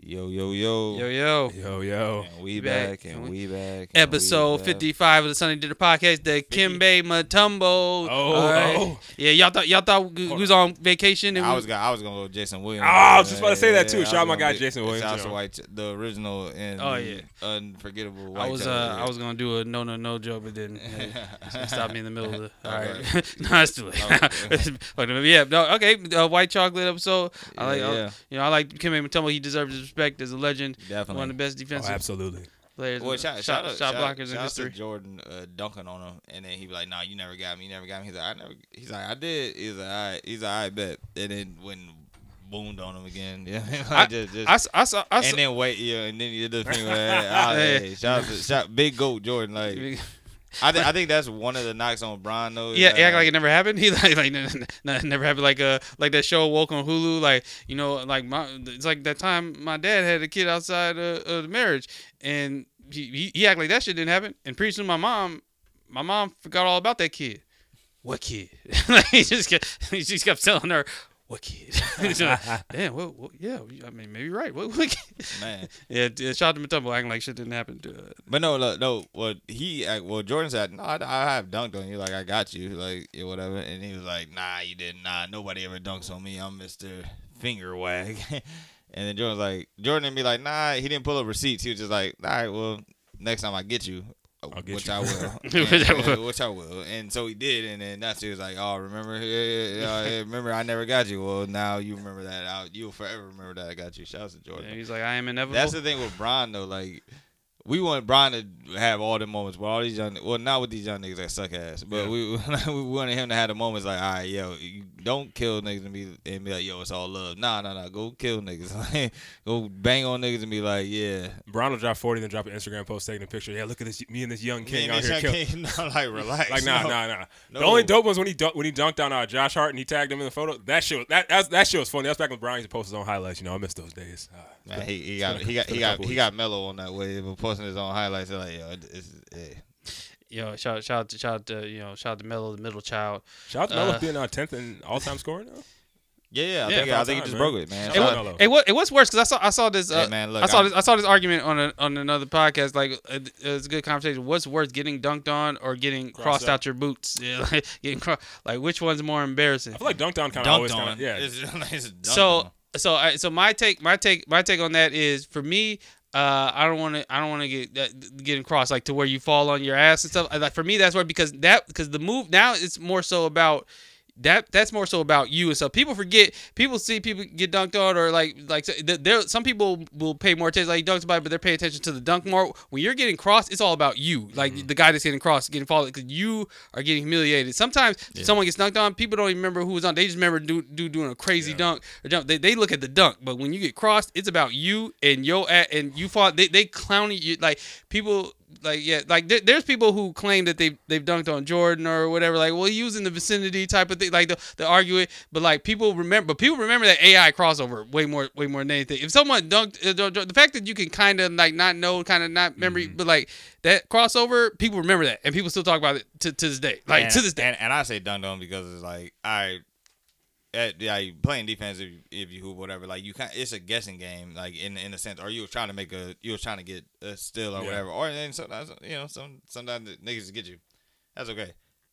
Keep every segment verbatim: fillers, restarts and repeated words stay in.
Yo, yo, yo. Yo, yo. Yo, yo. And we back, back, and and we back. and Episode we back. fifty-five of the Sunday Dinner Podcast, the Kimbe Mutombo. Oh, All right. oh. Yeah, y'all thought y'all thought we was on vacation. And I we, was gonna, I was gonna go with Jason Williams. Oh, I was just about to say that, too. Yeah, Shout I out was my gonna guy, be- Jason Williams, Shout out you to know. White, the original and Oh, the yeah. unforgettable White I was Tail, uh yeah. I was gonna do a no no no joke, but then uh, stop me in the middle of the. All Okay. right, no, that's too late. Okay. yeah, no, okay. Uh, White Chocolate episode. I like, Yeah, uh, yeah. you know, I like Kimbe Mutombo. He deserves his respect as a legend. Definitely. One of the best Oh, defensive absolutely. players, Well, in- shout, shot, shout, out, shot shout, blockers in shout out history. to Jordan uh, dunking on him, and then he be like, "Nah, you never got me, you never got me." He's like, "I never." He's like, "I did." He's like, "All right." He's like, "I bet." And then when boomed on him again, yeah, like I- just, just, I, s- I saw. I saw and then wait, yeah, and then you did the thing with that. Hey, shout out to shout, big goat Jordan. Like, I, th- I think that's one of the knocks on Bron though. is Yeah, that, he act like it never happened. He like like n- n- n- never happened. Like uh like that show Woke on Hulu. Like you know like my it's like that time my dad had a kid outside uh, of the marriage, and he, he he act like that shit didn't happen. And pretty soon my mom my mom forgot all about that kid. What kid? like he just kept, he just kept telling her. What kid? She's like, damn, well, well, yeah, I mean, maybe you're right. What, what kid? man. Yeah, yeah, shout out to Mutombo acting like shit didn't happen to uh, But no, no, no. Well, he, act- well, Jordan said, "No, I, I have dunked on you. Like, I got you, like, yeah, whatever." And he was like, "Nah, you didn't. Nah, nobody ever dunks on me. I'm Mister Finger Wag." And then Jordan's like, Jordan and be like, "Nah, he didn't pull up receipts. He was just like, all right, well, next time I get you." I'll get which you. I will. Which I And- will. Which I will. And so he did, and then that's he was like, "Oh, remember? Yeah, yeah, yeah, yeah, remember I never got you. Well, now you remember that. I'll, you'll forever remember that I got you." Shouts to Jordan. yeah, he's like, I am inevitable. That's the thing with Bron though. Like, we want Bron to have all the moments, but all these young, well, not with these young niggas that suck ass, but Yeah. we we wanted him to have the moments like, all right, yo, you don't kill niggas and be and be like, yo, it's all love. Nah, nah, nah, go kill niggas. Like, go bang on niggas and be like, yeah. Brown will drop forty, then drop an Instagram post taking a picture. Yeah, look at this, me and this young king Man, out this here young killing. king, no, like relax. Like nah, no. nah, nah. No. The only dope was when he dunk, when he dunked on uh, Josh Hart and he tagged him in the photo. That shit, was, that that's, that shit was funny. That's back when Brown used to post his own highlights. You know, I miss those days. Uh, Man, he, he it's got been a- he got it's been he a got couple he weeks. got mellow on that way, but posting his own highlights. They're like, yo, it's, it's yeah. Yo, shout shout out to shout out to you know shout out to Melo, the middle child. Shout out to Melo Uh, being uh, tenth in all time scoring now. Yeah, yeah, I Yeah, think I five think he times, just man. broke it, man. Shout Hey, out Shout to out- Melo. Hey, what? Hey, what's worse? Because I saw I saw this. Uh, Hey, man, look, I saw I'm- this. I saw this argument on a, on another podcast. Like uh, it's a good conversation. What's worse, getting dunked on or getting Crossed crossed out. out your boots? Yeah, like, getting cro- like which one's more embarrassing? I feel like dunked on kind of always dunked kind on. of yeah. It's, it's dunked So on. so I, so my take my take my take on that is for me. Uh, I don't want to. I don't want to get that getting crossed like to where you fall on your ass and stuff. Like for me, that's where because that because the move now it's more so about. That that's more so about you and stuff. People forget. People see people get dunked on, or like like there. Some people will pay more attention, like he dunks about it, but they're paying attention to the dunk more. When you're getting crossed, it's all about you. Like Mm-hmm. the guy that's getting crossed, getting followed, because you are getting humiliated. Sometimes Yeah. someone gets dunked on, people don't even remember who was on. They just remember do, do doing a crazy Yeah. dunk or jump. They, they look at the dunk, but when you get crossed, it's about you and your at and you fought. They they clown you like people. Like yeah, like there, there's people who claim that they they've dunked on Jordan or whatever. Like, well, he was in the vicinity type of thing. Like the the argue it, but like people remember, but people remember that A I crossover way more way more than anything. If someone dunked, uh, the fact that you can kind of like not know, kind of not memory, Mm-hmm. but like that crossover, people remember that, and people still talk about it to, to this day. Like and, to this day. And, and I say dunked on because it's like, I, at, yeah, you playing defense if you, if you hoop whatever, like you kind, it's a guessing game, like in in a sense, or you were trying to make a, you were trying to get a steal or Yeah. whatever, or then sometimes you know some sometimes the niggas just get you, that's okay.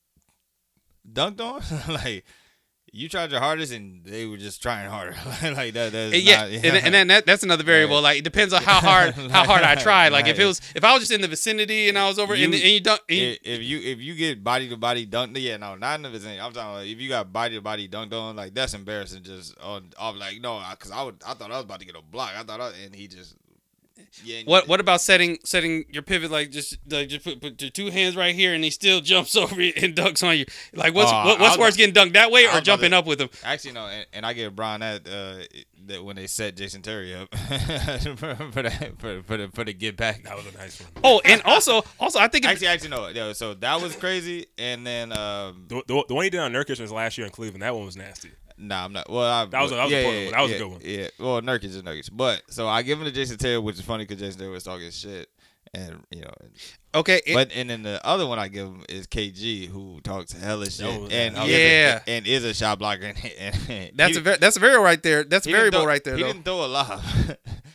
Dunked on, like you tried your hardest and they were just trying harder, like that. That's And yeah, not, and, and then that, that's another variable. Right. Like it depends on how hard how hard I tried. Like if it Right. was if I was just in the vicinity and I was over You- and, and you dunk. And you, if, if you if you get body to body dunked, yeah, no, not in the vicinity. I'm talking about if you got body to body dunked on, like that's embarrassing. Just on off, like no, because I would, I thought I was about to get a block. I thought, I, and he just, yeah. and What you- what about setting setting your pivot like just like just put, put your two hands right here and he still jumps over you and dunks on you? Like what's Oh, what, I what's was- worse, getting dunked that way I was or about jumping to- up with him? Actually, no, and, and I give Brian that uh, that when they set Jason Terry up for, for that for for the for the get back. That was a nice one. Oh, and also also I think if, Actually, actually no. Yeah, so that was crazy, and then um, The, the, the one he did on Nurkic was last year in Cleveland. That one was nasty. Nah, I'm not. Well, I, That was a- that was a yeah, important yeah, one. That was a yeah, good one. Yeah. Well, Nurkic is Nurkic, but so I give him to Jason Terry, which is funny because Jason Terry was talking shit, and you know. okay, it, But and then the other one I give him is K G, who talks hella shit, That was- and that was- is a- Yeah. and is a shot blocker. And, and that's he- a ver- that's a variable right there. That's a he didn't variable throw- right there He though. didn't throw a lob.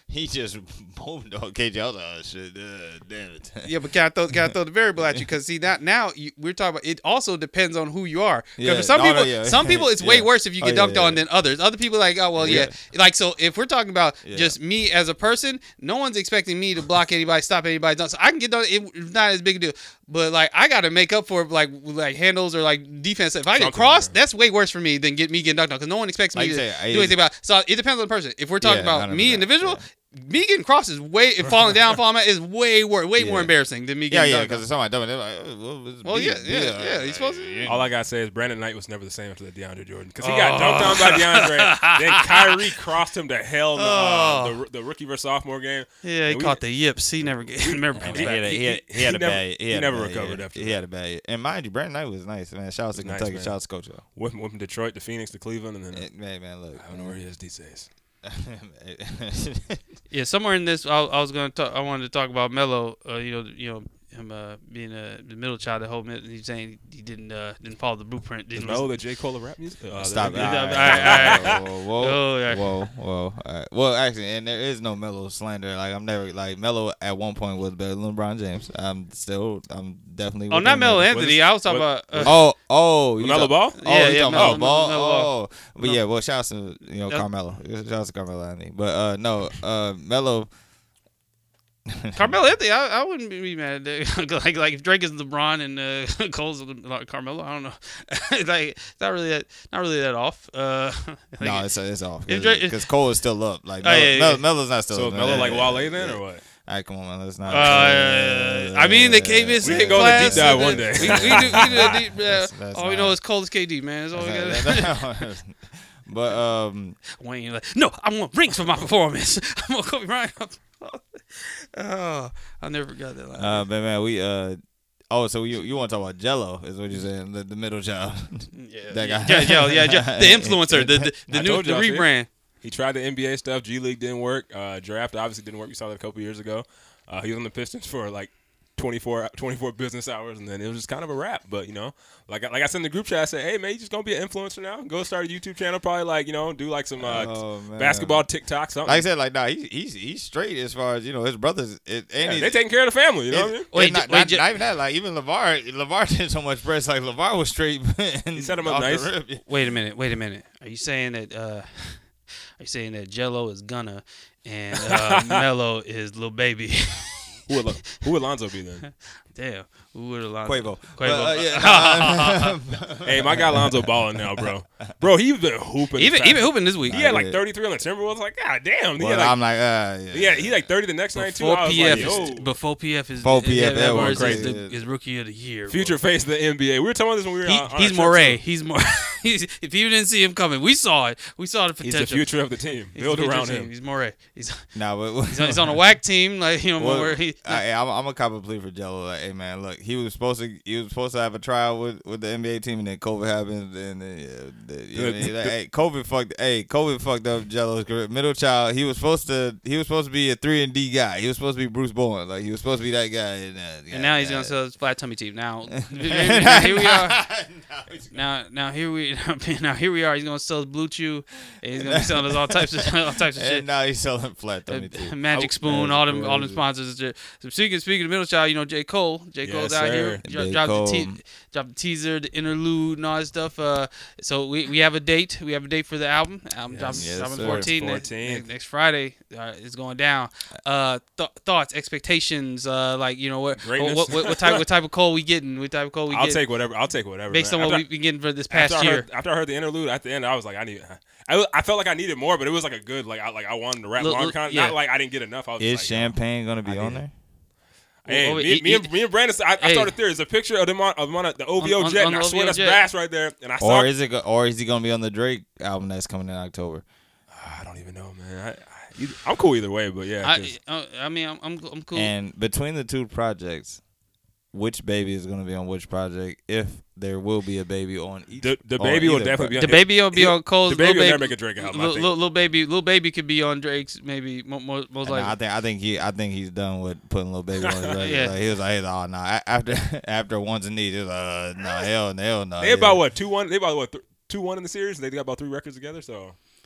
he just moved on K J. I was like, oh shit, uh, damn it. Yeah, but can I throw, can I throw the variable at you? Because see, now, now you, we're talking about. It also depends on who you are. Because Yeah, for some no, people, no, yeah. some people, it's way Yeah. worse if you Oh, get yeah, dunked yeah. on than others. Other people like, oh well, yeah. Yeah. Like so, if we're talking about Yeah. just me as a person, no one's expecting me to block anybody, stop anybody. So I can get done. It's not as big a deal. But like, I got to make up for like like handles or like defense. If I get Something, crossed, yeah. that's way worse for me than get me getting dunked on because no one expects me Like you to say, I- do anything about. So it depends on the person. If we're talking Yeah, about me one hundred percent, individual. yeah. Me getting crossed is way falling down, falling out is way worse, way more Yeah. embarrassing than me Yeah, getting yeah, dunked on. because somebody dumb, they're like, oh, well, it's Well, B- yeah, B- yeah, uh, yeah, he's supposed to- yeah. All I gotta say is Brandon Knight was never the same after the DeAndre Jordan because he got dunked on by DeAndre. Then Kyrie crossed him to hell in the, uh, Oh. the, the rookie versus sophomore game. Yeah, he And we- caught the yips. He never get. Remember And comes he, had back. a, he, had, he He had a never- bad. He, he had never a bad recovered year. after He that. had a bad year. And mind you, Brandon Knight was nice, man. Shout out to Nice, Kentucky. man. Shout out to Coach. though. Went, went from Detroit to Phoenix to Cleveland, and then uh, Eh, Man, man, look. I don't know where he is these days. Yeah, somewhere in this, I, I was gonna talk. I wanted to talk about Melo. Uh, you know, you know him uh, being uh, the middle child at home. He's saying he didn't uh, didn't follow the blueprint. Is Didn't Melo listen- the J. Cole of rap music? Uh, Stop. the- All Yeah, right, all right, Whoa, whoa, Oh, yeah. whoa, whoa. All right. Well, actually, and there is no Melo slander. Like I'm never like Melo at one point was better than LeBron James. I'm still, I'm definitely. Oh, with not him. Melo Was Anthony. it- I was talking what- about. Uh, Oh, oh, you LaMelo talk- Ball? Oh, Yeah, you yeah, talking Melo- about Ball? Melo Ball. Oh, but yeah, well, shout out to you know That's- Carmelo. Shout out to Carmelo Anthony. But uh, no, uh, Melo. Carmelo Anthony, I, I wouldn't be mad at that. like like if Drake is LeBron and uh, Cole's like Carmelo, I don't know. like it's not really that not really that off. Uh, like, No, it's it's off If Drake- because Cole is still up. Like Oh, Melo, yeah, yeah, Melo- yeah. Melo's not still So up. is Melo like Wale then, or what? All right, come on, man. Let's not. Uh, I mean, they came in We same can go on a class. deep dive and one then- day. We, we do, we do a deep, uh, That's- that's all we not- know is Cole is K D, man. That's all we got. But um, Wayne, like, no, I want rings for my performance. I'm gonna Kobe Bryant. Oh, I never forgot that line. uh, but man, we uh, oh, so you you want to talk about Jello? Is what you're saying? The, the middle child. yeah, that yeah, guy. yeah, yeah, yeah, the influencer, the the, the I new told the y'all, see? rebrand. He tried the N B A stuff. G League didn't work. Uh, draft obviously didn't work. We saw that a couple years ago. Uh, he was on the Pistons for like twenty-four, twenty-four business hours, and then it was just kind of a wrap. But you know, like I- like I said in the group chat, I said, "Hey man, you just gonna be an influencer now? Go start a YouTube channel, probably like you know, do like some uh, Oh, man. basketball TikTok something." Like I said, like nah, he, he's he's straight as far as you know his brothers. It, and yeah, he's, they taking care of the family. You know what I mean? Wait, Wait, not, wait, not, ju- not even that. Like even Levar, Levar did so much press. Like Levar was straight. He set him up nice. Wait a minute, wait a minute. Are you saying that? Uh, are you saying that Jello is Gunna and uh, Melo is Lil Baby? Who would, who would Lonzo be then? Damn, who would have Quavo. Quavo. But, uh, yeah, nah, Hey, my guy Lonzo balling now, bro. Bro, he's been hooping. even this even past- hooping this week. He had like Yeah. thirty-three on the Timberwolves. Like, god damn. He well, had like, I'm like, uh, yeah. yeah, he like thirty the next night too. Before I was P F like, is yo. before P F is Before P F, is- that is- was is, crazy. the- is rookie of the year. bro. Future face of the N B A. We were talking about this when we were He, on, on our he's trip, Moray. too. He's more. he's, if you didn't see him coming, we saw it. We saw the He's potential. the future of the team. He's Build the future around team. him. He's Moray. He's Nah, but he's on, he's on a whack team. Like you know, Well, Moray. He, I, I'm, I'm a cop a plea for Jello. Like, hey man, look, he was supposed to he was supposed to have a trial with, with the N B A team, and then COVID happened, and then yeah, the, you know what I mean? Like, hey, COVID fucked. Hey, COVID fucked up Jello's career. Middle child. He was supposed to. He was supposed to be a three and D guy. He was supposed to be Bruce Bowen. Like he was supposed to be that guy. And, uh, and now he's yeah. gonna sell his flat tummy teeth. Now, now here we are. Now he's- Now, now here we now here we are. He's gonna sell his Blue Chew, and he's gonna be selling us all types of all types of And shit. now he's selling flat tummy Uh, too. Magic Oh, Spoon, Magic all them, Spoon, all them yeah. sponsors. So speaking, speaking of middle child, you know J Cole, J Yes, Cole's out sir. here, dro- J. dropped the Cole. te- dropped the teaser, the interlude, and all that stuff. Uh, so we, we have a date. We have a date for the album. Album Yes. drops Yes, dropping sir. fourteen next, fourteenth. next, next Friday. Uh, it's going down. Uh, th- thoughts, expectations, uh, like you know what, Greatness. what, what, what type, what type of Cole we getting? What type of Cole we I'll getting? take whatever. I'll take whatever. Based man. on what After- we've been getting for this past after I year. heard, after I heard the interlude at the end, I was like, I need. I, I felt like I needed more, but it was like a good, like I like I wanted to rap Look, longer. look, Kind of, yeah. Not like I didn't get enough. I was Is just like, champagne gonna be I on need there? Hey, Well, me, he- me, and, he- me and Brandon, I, I Hey. started there. There's a picture of them on, of them on the O V O On- on- jet, on and I the swear O V O that's jet. Bass right there. And I saw. Or is it? Go, or is he gonna be on the Drake album that's coming in October? I don't even know, man. I, I, either- I'm cool either way, but yeah. 'cause- I, uh, I mean, I'm, I'm, I'm cool. And between the two projects, which baby is gonna be on which project? If there will be a baby on each. the the on baby will either definitely project. be The on baby will be he- on Cole's. The baby Lil will baby, never make a Drake album. I Little, think. little, little baby, little baby could be on Drake's. Maybe mo- mo- most And I likely. think I think he I think he's done with putting little baby on his record. Yeah. Like, he was like, oh no. After after Ones and Needs, he was like, uh, no hell, hell no. They about what two one? They about what th- two one in the series. They got about three records together. So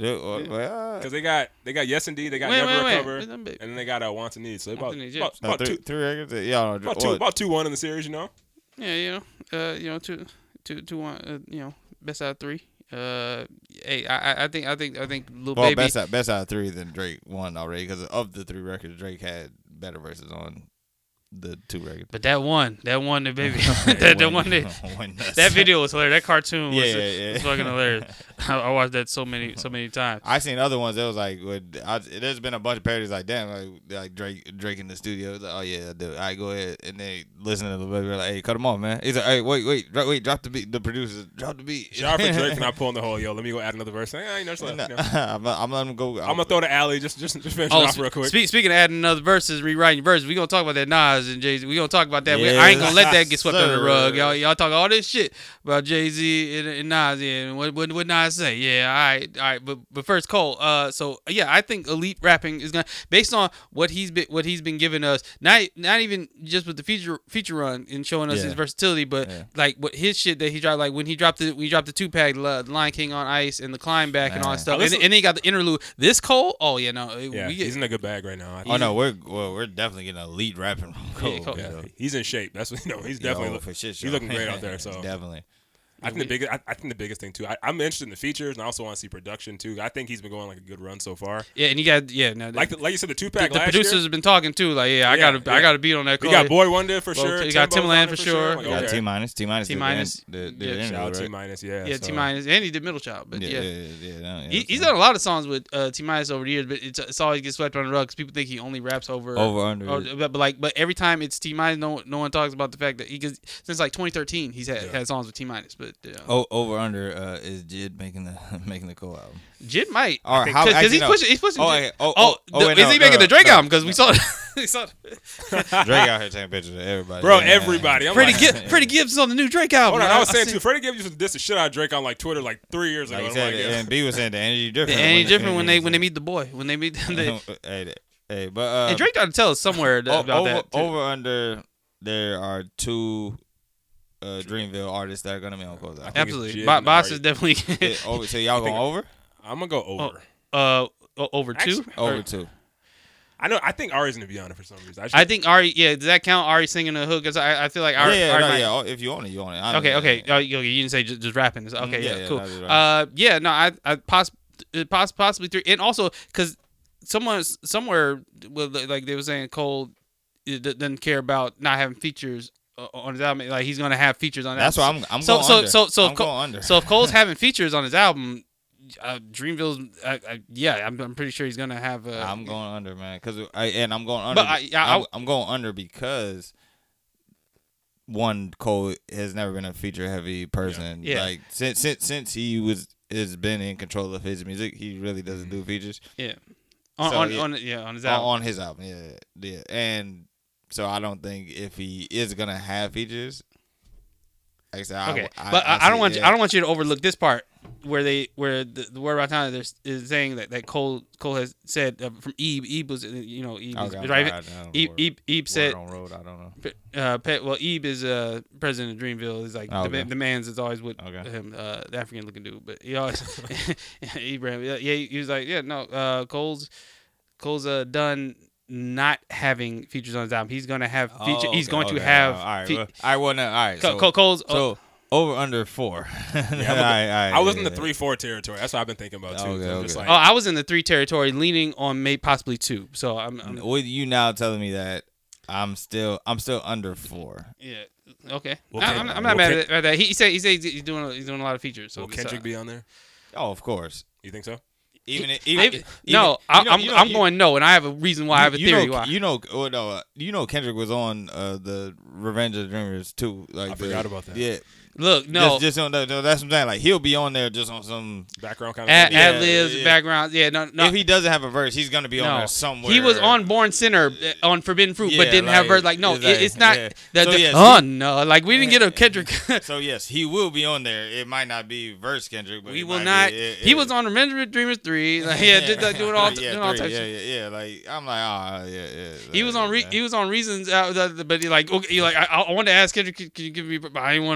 Yeah, well, well, Because they got they got Yes Indeed, they got Wait, Never wait, wait. Recover, Wait, them big- and then they got uh, Wants and Needs. So about Wants and Needs, yeah. about, uh, about three, two three records. Yeah, about two what- about two one in the series. You know. Yeah, you know, uh, you know, two, two, two, one. Uh, you know, best out of three. Uh, hey, I, I- I think, I think, I think, Lil Well, Baby. best out, best out of three than Drake won already because of the three records. Drake had better verses on the two records. But that one, that one, the baby, that, that one, that, When that's- that video was hilarious. That cartoon was, Yeah, yeah, yeah. was fucking hilarious. I, I watched that so many, so many times. I seen other ones that was like, with, I, there's been a bunch of parodies like, damn, like, like Drake, Drake in the studio. It's like, oh yeah, I do. All right, go ahead, and they listen to the baby, like, hey, cut them off, man. He's like, hey, wait, wait, dro- wait, drop the beat. The producers, drop the beat. Shout out for Drake for not pulling the whole. Yo, let me go add another verse. Hey, you know, just let- Nah, you know. I'm, I'm letting him go. I'm gonna throw the alley. Just just just finish Oh, it off real quick. speak, speaking of adding another verses, rewriting verses, we gonna talk about that Nas and Jay Z. We gonna talk about that. We, I ain't gonna let that get swept under the rug. Y'all, y'all talk all this shit about Jay Z and, and Nas. Yeah, and what, what what Nas say? Yeah, all right, all right. But but first, Cole. Uh, so yeah, I think elite rapping is gonna, based on what he's been what he's been giving us. Not not even just with the feature feature run and showing us Yeah. his versatility, but Yeah. like what his shit that he dropped. Like when he dropped the when he dropped the two pack, the Lion King on Ice and the Climb Back and all Man. that stuff. I And, listen- and then he got the interlude. This Cole. Oh yeah, no. Yeah, we get, he's in a good bag right now. I Oh think. no, we're well, we're definitely getting elite rapping from Cole. Cole- Yeah, so. he's in shape. That's what you know. He's Yo, definitely look, for shit. he's looking great out there. So definitely. I think the biggest, I, I think the biggest thing too. I, I'm interested in the features, and I also want to see production too. I think he's been going like a good run so far. Yeah, and you got yeah. No, Like the, like you said, the two the, pack the last producers year. have been talking too. Like, yeah, I Yeah, got to I yeah. got to beat on that. We call. got Boy Wonder for Well, sure. you got Timbo's Timbaland on it for sure. Like, You got okay. T minus, T minus, T minus. the, the, Yeah, the Shout out interlude, T right? minus, yeah. Yeah, so. T minus, and he did Middle Child, but Yeah, yeah. yeah, yeah. yeah, yeah, He, he's so- done a lot of songs with uh, T minus over the years, but it's, it's always gets swept under the rug because people think he only raps over over under. or- but, but like, but every time it's T minus, no, no one talks about the fact that he gets, since like twenty thirteen he's had, Yeah. had songs with T minus, but uh, O- over under uh, is Jid making the making the Cole album. Jid might Or how- because actually, he's no. pushing, he's pushing. Oh, Jid- wait, oh, oh, oh, oh, the- wait, is no, he making no, the Drake no, album? Because we no. saw, we saw Drake out here taking pictures of everybody. Bro, Yeah. everybody. I'm Freddie like, Gibbs. Freddie Gibbs is on the new Drake album. Hold on, I was saying seen- too. Freddie Gibbs used to diss the shit out of Drake on like Twitter like three years ago. Like you I'm said, like, yeah. and B was saying the energy It different. ain't different when they when they meet the boy when they meet the, hey, hey, but uh, and Drake got to tell us somewhere o- about over, that. too. over under, there are two uh, Dreamville artists that are gonna be on Cole's album. think it's Absolutely, Jid Bo- and Boss Ari. is definitely Yeah, over, so y'all going over? I'm gonna go over. uh o- over two. Actually, Or- Over two. I know. I think Ari's gonna be on it for some reason. I, just, I think Ari. Yeah, does that count? Ari singing the hook? Cause I I feel like Ari. yeah, yeah, Ari no, might- yeah. oh, If you own it, you own it. I Okay, mean, okay. yeah. Oh, you, you didn't say just, just rapping. Okay, Mm, yeah, yeah, yeah, cool. no, just rapping. Uh, yeah, no, I, I poss, uh, poss, possibly three, and also because someone somewhere, well, like they were saying, Cole uh, d- doesn't care about not having features uh, on his album. Like he's gonna have features on that. That's why I'm. I'm So going so under. so so I'm if Cole, going under. so if Cole's having features on his album, uh, Dreamville's, uh, uh, yeah, I'm, I'm pretty sure he's gonna have. Uh, I'm going under, man. Cause I and I'm going under. But I- I- I'm, I'm going under because one, Cole has never been a feature heavy person. Yeah. Like since since since he was has been in control of his music, he really doesn't do features yeah, on So, on, yeah. on yeah on his on, album. on his album. Yeah, yeah. And so I don't think if he is gonna have features. Like I said, Okay, I, but I, I don't see- want you, yeah. I don't want you to overlook this part where they where the, the word about time is, is saying that, that Cole Cole has said uh, from Ebe Ebe was uh, you know Ebe Okay, is I'm right sorry, I don't know Ebe, word- Ebe, Ebe said word on road. I don't know. uh Pet, well Ebe is uh president of Dreamville is like Oh, the, okay. ma- the man's is always with Okay. him uh the African looking dude but he always Ibrahim yeah, yeah he was like yeah no uh Cole's Cole's uh done not having features on his album he's gonna have feature Oh, he's okay, going okay. to have All right, fe- well, all right, well, no, all right. Co- So, Co- Cole's so over under four. Yeah, I'm All gonna- right, all right, I was in yeah, the yeah. three four territory. That's what I've been thinking about too. Okay, So I'm just okay. like, oh I was in the three territory leaning on maybe possibly two so I'm, I'm With you now telling me that I'm still I'm still under four. yeah okay Will I- Ken- I'm, I'm not will mad Ken- at at that he, he said he said he's doing a, he's doing a lot of features so will it's, Kendrick uh, be on there? Oh, of course. You think so? Even if- Maybe- even, even no, I, you know- I'm you know- I'm you- going no, and I have a reason why. I have a you theory know, why. You know, well, no, uh, you know, Kendrick was on uh, the Revenge of the Dreamers too. Like I the- forgot about that. Yeah, Look, no, just, just on the, that's what I'm saying. Like he'll be on there just on some. Background kind of. ad, thing? Yeah, ad libs, yeah. background. Yeah, no, no. If he doesn't have a verse, he's gonna be on no. there somewhere. He was on Born Sinner uh, on Forbidden Fruit, but Yeah, didn't have like, verse. Like, no, it's it, like- it's not. yeah. The, So, the- yes, oh he- no, like we didn't get a Kendrick. So yes, he will be on there. It might not be verse Kendrick, but we it will might not. Be, it, he it- was on Revenge of the Dreamers three. Like, yeah, did that, doing all, yeah, doing all three, types. yeah, of yeah, yeah. Like I'm like, ah, yeah, yeah. He was on. Re- yeah. he was on Reasons, uh, the, the- but he like, okay, he like, I, I wanted to ask Kendrick, can, can you give me? But I didn't want to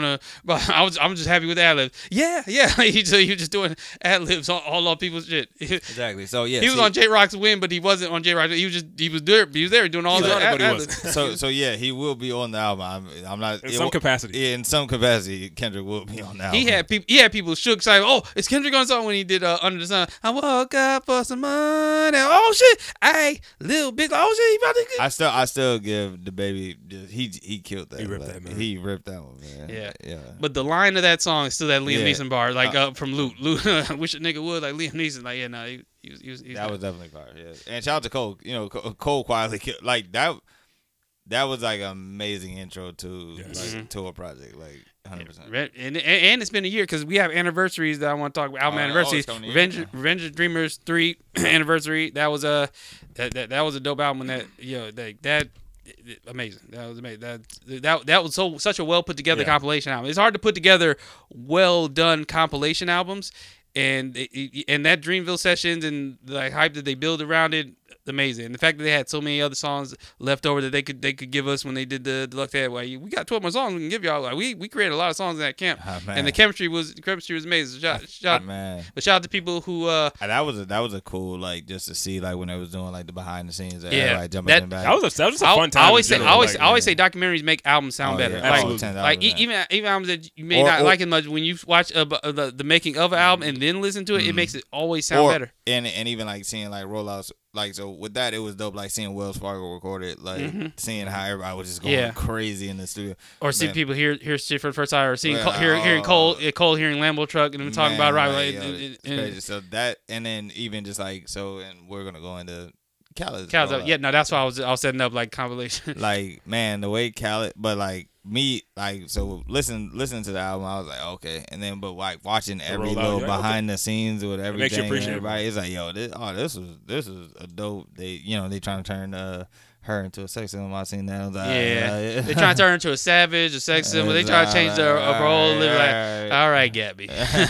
but I was I'm just happy with ad libs. Yeah, yeah. he just he was just doing ad libs all, all on people's shit. Exactly. So yeah, he was see, on J Rock's win, but he wasn't on J Rock. He was just he was there. He was there doing all He was the on it, ad, but he ad wasn't. libs. so so yeah, he will be on the album. I'm, I'm not In it some won't- capacity. Yeah, in some capacity, Kendrick will be on the album. He had people. He had people shook. Saying, "Oh, is Kendrick on the song when he did uh, Under the Sun?" I woke up for some money. Oh shit! Hey, little bitch. Oh shit! He about to get. I still I still give the baby. Just, he he killed that. He ripped like, that, man. He ripped that one, man. Yeah. yeah. But the line of that song is still that Liam Yeah. Neeson bar, like Uh, uh, from Luke. Luke, wish a nigga would like Liam Neeson. Like yeah, no, he, he was he was. He was That was definitely fire. Yeah, and shout out to Cole. You know, Cole Cole quietly killed, like that. That was like an amazing intro to Yes. like, to a project, like hundred percent. Re- And, and and it's been a year because we have anniversaries that I want to talk about. Album Oh, anniversaries. oh, it's coming Revenge, in. Revenge of Dreamers three anniversary. That was a that, that that was a dope album. That you know that that amazing. That was amazing. That that that was so such a well put together Yeah. compilation album. It's hard to put together well done compilation albums. And it- it- and that Dreamville sessions and the like, hype that they build around it, amazing. And the fact that they had so many other songs left over that they could they could give us when they did the deluxe, they had like we got twelve more songs we can give y'all. Like we we created a lot of songs in that camp, Ah, man. and the chemistry was the chemistry was amazing. Shout, shout, Man, but shout out to people who uh And that was a, that was a cool like just to see like when they was doing like the behind the scenes. Yeah, everybody jumping that- in the back. That was a that was just a I, fun time. I always in say I general, always like, I always yeah. say documentaries make albums sound Oh, better. yeah. Like Absolutely. ten like dollars, e- even even albums that you may Or- not or- like as much when you watch uh, bu- uh, the the making of an album and then listen to it, it makes it always sound or, better. And and even like seeing like rollouts, like so with that it was dope. Like seeing Wells Fargo record it, like seeing how everybody was just going Yeah. crazy in the studio. Or see Man. people hear hear shit for the first time, or seeing Yeah, Cole, hear, hearing Cole oh. uh, Cole hearing Lambo Truck and them talking about Man, right, like, like, yo, and- it's and- crazy. So that and then even just like so, and we're gonna go into Khaled's Khaled's rollout. up. Yeah, no, that's why I was I was setting up like compilation. Like man, the way Khaled, but like me, like so listen, listen to the album. I was like, okay, and then but like watching every rollout, little you're like, behind the scenes with everything, makes you and appreciate it. everybody. It's like, yo, this, oh, this was this was a dope. They, you know, they trying to turn uh her into a sex symbol. I seen that. I was like, Yeah, uh, yeah. they trying to turn her into a savage, a sex symbol. They trying to change their uh, whole living. Like, all right, Gabby.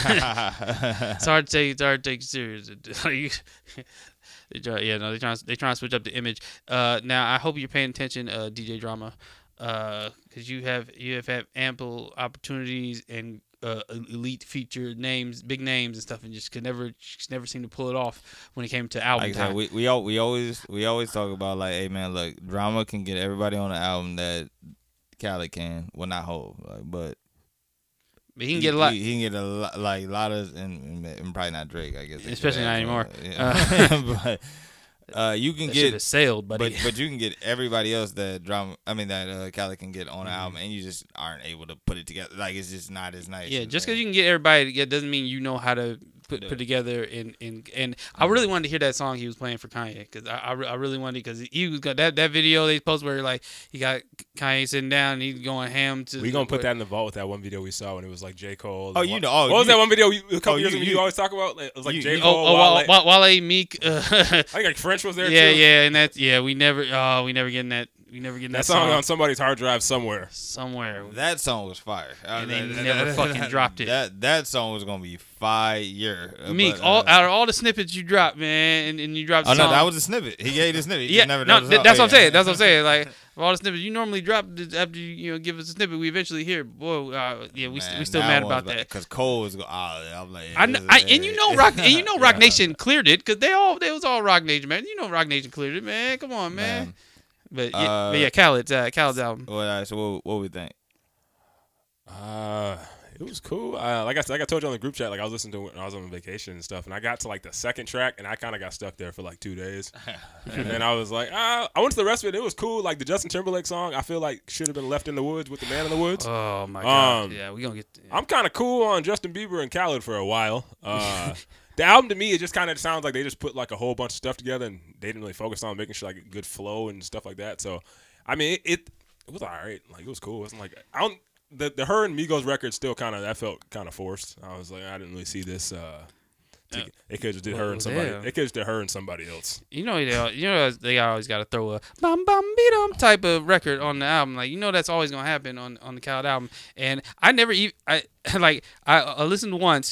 It's hard to take. It's hard to take you serious. Like, they try, yeah, no, they trying. They trying to switch up the image. Uh, now I hope you're paying attention, uh, D J Drama, uh, because you have you have had ample opportunities and uh, elite featured names, big names and stuff, and just could never, just never seem to pull it off when it came to album Like I said, time. we we all, we always we always talk about like, hey man, look, Drama can get everybody on the album that Khaled can. Well, not whole, like, but But he can get a lot. He, he can get a lot, like a lot of, and, and probably not Drake, I guess. Especially not anymore. Yeah. but uh, you can that shit get, has sailed, buddy. but but you can get everybody else that Drama. I mean that uh, Khaled can get on the Mm-hmm. album, and you just aren't able to put it together. Like it's just not as nice. Yeah, and- just because you can get everybody together doesn't mean you know how to put Yeah. put together. And and, and I really wanted to hear that song he was playing for Kanye because I, I, re- I really wanted because he was got that, that video they posted where like he got Kanye sitting down and he's going ham to. We gonna put that in the vault with that one video we saw when it was like J. Cole. Oh, you know- oh, what was you- that one video you, a couple oh, years you- ago you, you- always talk about? Like, it was like you- J. you- Cole. Oh, oh Wale. Wale, Wale Meek. Uh, I think like French was there yeah, too. yeah, and that's yeah. We never. Oh, we never getting that. We never getting that, That song on somebody's hard drive somewhere. somewhere. That song was fire. And they Uh, never fucking dropped it. That that song was gonna be fire. Uh, Meek, but, all uh, out of all the snippets you dropped, man, and, and you dropped. The Oh no, song, that was a snippet. He gave the snippet. He yeah. just never No, dropped the th- song. that's Oh, what I'm yeah. saying. That's what I'm saying. Like of all the snippets you normally drop th- after you, you know give us a snippet, we eventually hear. Boy, uh, yeah, we st- we Man, still that mad one's about like- that. Cause Cole was. Go- oh, I'm like. I, this kn- is I it. and you know Rock and you know Rock Yeah. Nation cleared it because they all they was all Rock Nation, man. You know Rock Nation cleared it, man. Come on, man. Man. But, yeah, Uh, but yeah, Khaled's uh, Khaled's album. Well, all right, so what, what we think? Uh, it was cool. Uh, like I said, like I told you on the group chat, like I was listening to it when I was on vacation and stuff, and I got to like the second track, and I kind of got stuck there for like two days, and then I was like, ah, I went to the rest of it. It was cool. Like the Justin Timberlake song, I feel like should have been left in the woods with the Man in the Woods. Oh my god, Um, yeah, we gonna get. I'm kind of cool on Justin Bieber and Khaled for a while. Uh, the album to me, it just kind of sounds like they just put like a whole bunch of stuff together, and they didn't really focus on making sure like a good flow and stuff like that. So, I mean, it it, it was all right. Like it was cool. It wasn't like I don't. The the her and Migos record still kind of that felt kind of forced. I was like I didn't really see this. Uh, to, Yeah. they could just did her Well, and somebody. yeah. They could just did her and somebody else. You know they you know they always got to throw a bum bum beat 'em type of record on the album. Like you know that's always gonna happen on on the Khaled album. And I never even I like I, I listened once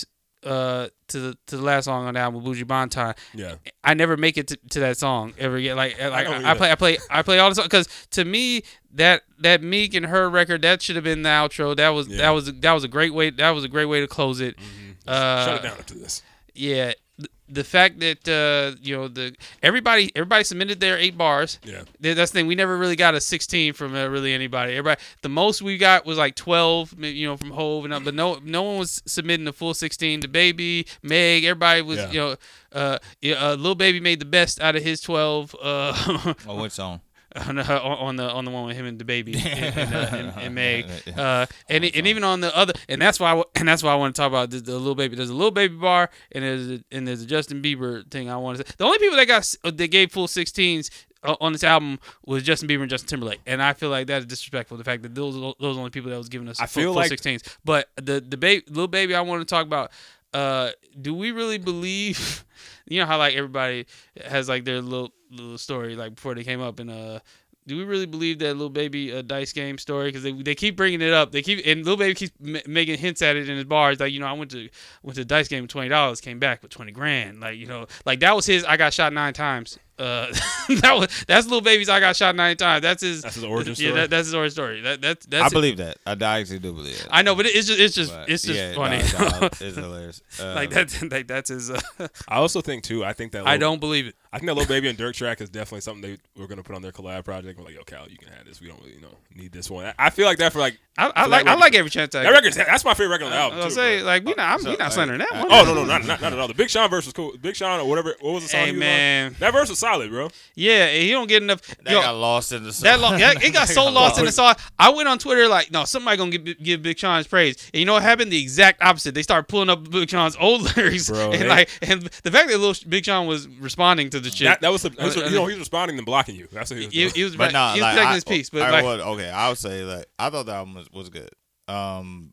uh to the to the last song on the album, Bougie Bonton. Yeah. I never make it to, to that song ever again. Like like don't I, I either. play I play I play all the songs because to me that that Meek and Her record that should have been the outro. That was Yeah. that was that was a great way. That was a great way to close it. Uh, Shut it down after this. Yeah, the, the fact that uh, you know the everybody everybody submitted their eight bars. Yeah. Th- That's the thing. We never really got a sixteen from uh, really anybody. Everybody, the most we got was like twelve, you know, from Hove and up. But no, no one was submitting the full sixteen. The Baby, Meg, everybody was, Yeah. you know, uh, yeah, uh, Lil Baby made the best out of his twelve. Uh, Oh, which song? on the on the on the one with him and the Baby and, and, uh, and, and Meg, uh, and and even on the other, and that's why I, and that's why I want to talk about the, the Lil Baby. There's a Lil Baby bar, and there's a, and there's a Justin Bieber thing I want to say. The only people that got s- that gave full sixteens uh, on this album was Justin Bieber and Justin Timberlake, and I feel like that is disrespectful. The fact that those are those are the only people that was giving us I full, feel full like- sixteens. But the the ba- Lil Baby I want to talk about. Uh, do we really believe? You know how like everybody has like their little little story like before they came up and uh. Do we really believe that Lil Baby uh, dice game story? Because they, they keep bringing it up. They keep and Lil Baby keeps m- making hints at it in his bars. Like, you know, I went to went to the dice game with twenty dollars, came back with twenty grand. Like, you know, like that was his. I got shot nine times. Uh, that was that's Lil Baby's. I got shot nine times. That's his. That's his origin Yeah, story? that, that's his origin story. That that's that's. I it. believe that. I, I actually do believe it. I know, but it's just it's just But, it's just yeah, funny. no, no, it's hilarious. Um, like that's like that's his. Uh, I also think too. I think that I Lil- don't believe it. I think that Lil Baby and Dirk track is definitely something they were gonna put on their collab project. We're like, yo, Cal, you can have this. We don't really, you know, need this one. I- I feel like that for like I, I for like that I record- like every chance I that record. That's my favorite record on the I album. was too, say bro. like we not I'm, so, we not uh, slandering that uh, one. Oh no no not not not at all. The Big Sean verse was cool. Big Sean or whatever. What was the song? Hey he was on? man, That verse was solid, bro. yeah, he don't get enough. that yo, got lost in the song. That long, it got so lost in the lost. song. I went on Twitter like, no, somebody gonna give, give Big Sean his praise. And you know what happened? The exact opposite. They started pulling up Big Sean's old lyrics, Bro, and they- like, and the fact that little Big Sean was responding to the shit. That, that was the, that was the- Uh, you know he's responding and blocking you. That's what he was he, doing. he was, But nah, he was like, protecting I, his piece. But I like, would, okay, I would say like I thought the album was, was good. Um,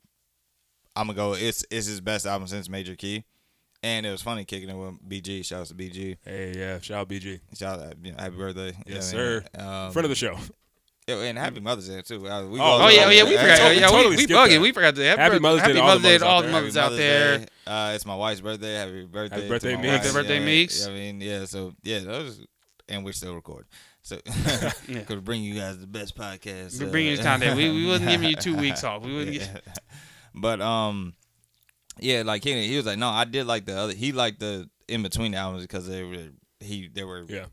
I'm gonna go. It's it's his best album since Major Key, and it was funny kicking it with B G. Shout out to B G. Hey yeah, shout out B G, Shout out, you know, happy birthday. You Yes, know what I mean? sir. Um, friend of the show. yeah, and happy Mother's Day too. Uh, we Oh, go- oh yeah, oh yeah, we Yeah, forgot. totally- yeah, totally we, we skipped bugging. that. We forgot to happy, Happy birth- Mother's Day happy to all the Mother's Day to all the mothers mothers Happy out Mother's there. Day. Uh, it's my wife's birthday. Happy birthday. Happy birthday, to my Meeks. wife. Happy birthday, Yeah, Meeks. I mean, yeah. So yeah, those, and we still record. So Yeah. could bring you guys the best podcast. We're uh, bringing you content. We we wasn't giving you two weeks off. We wouldn't. Yeah. Get, But um, yeah, like he, he was like, no, I did like the other. He liked the in between albums because they were he they were Yeah.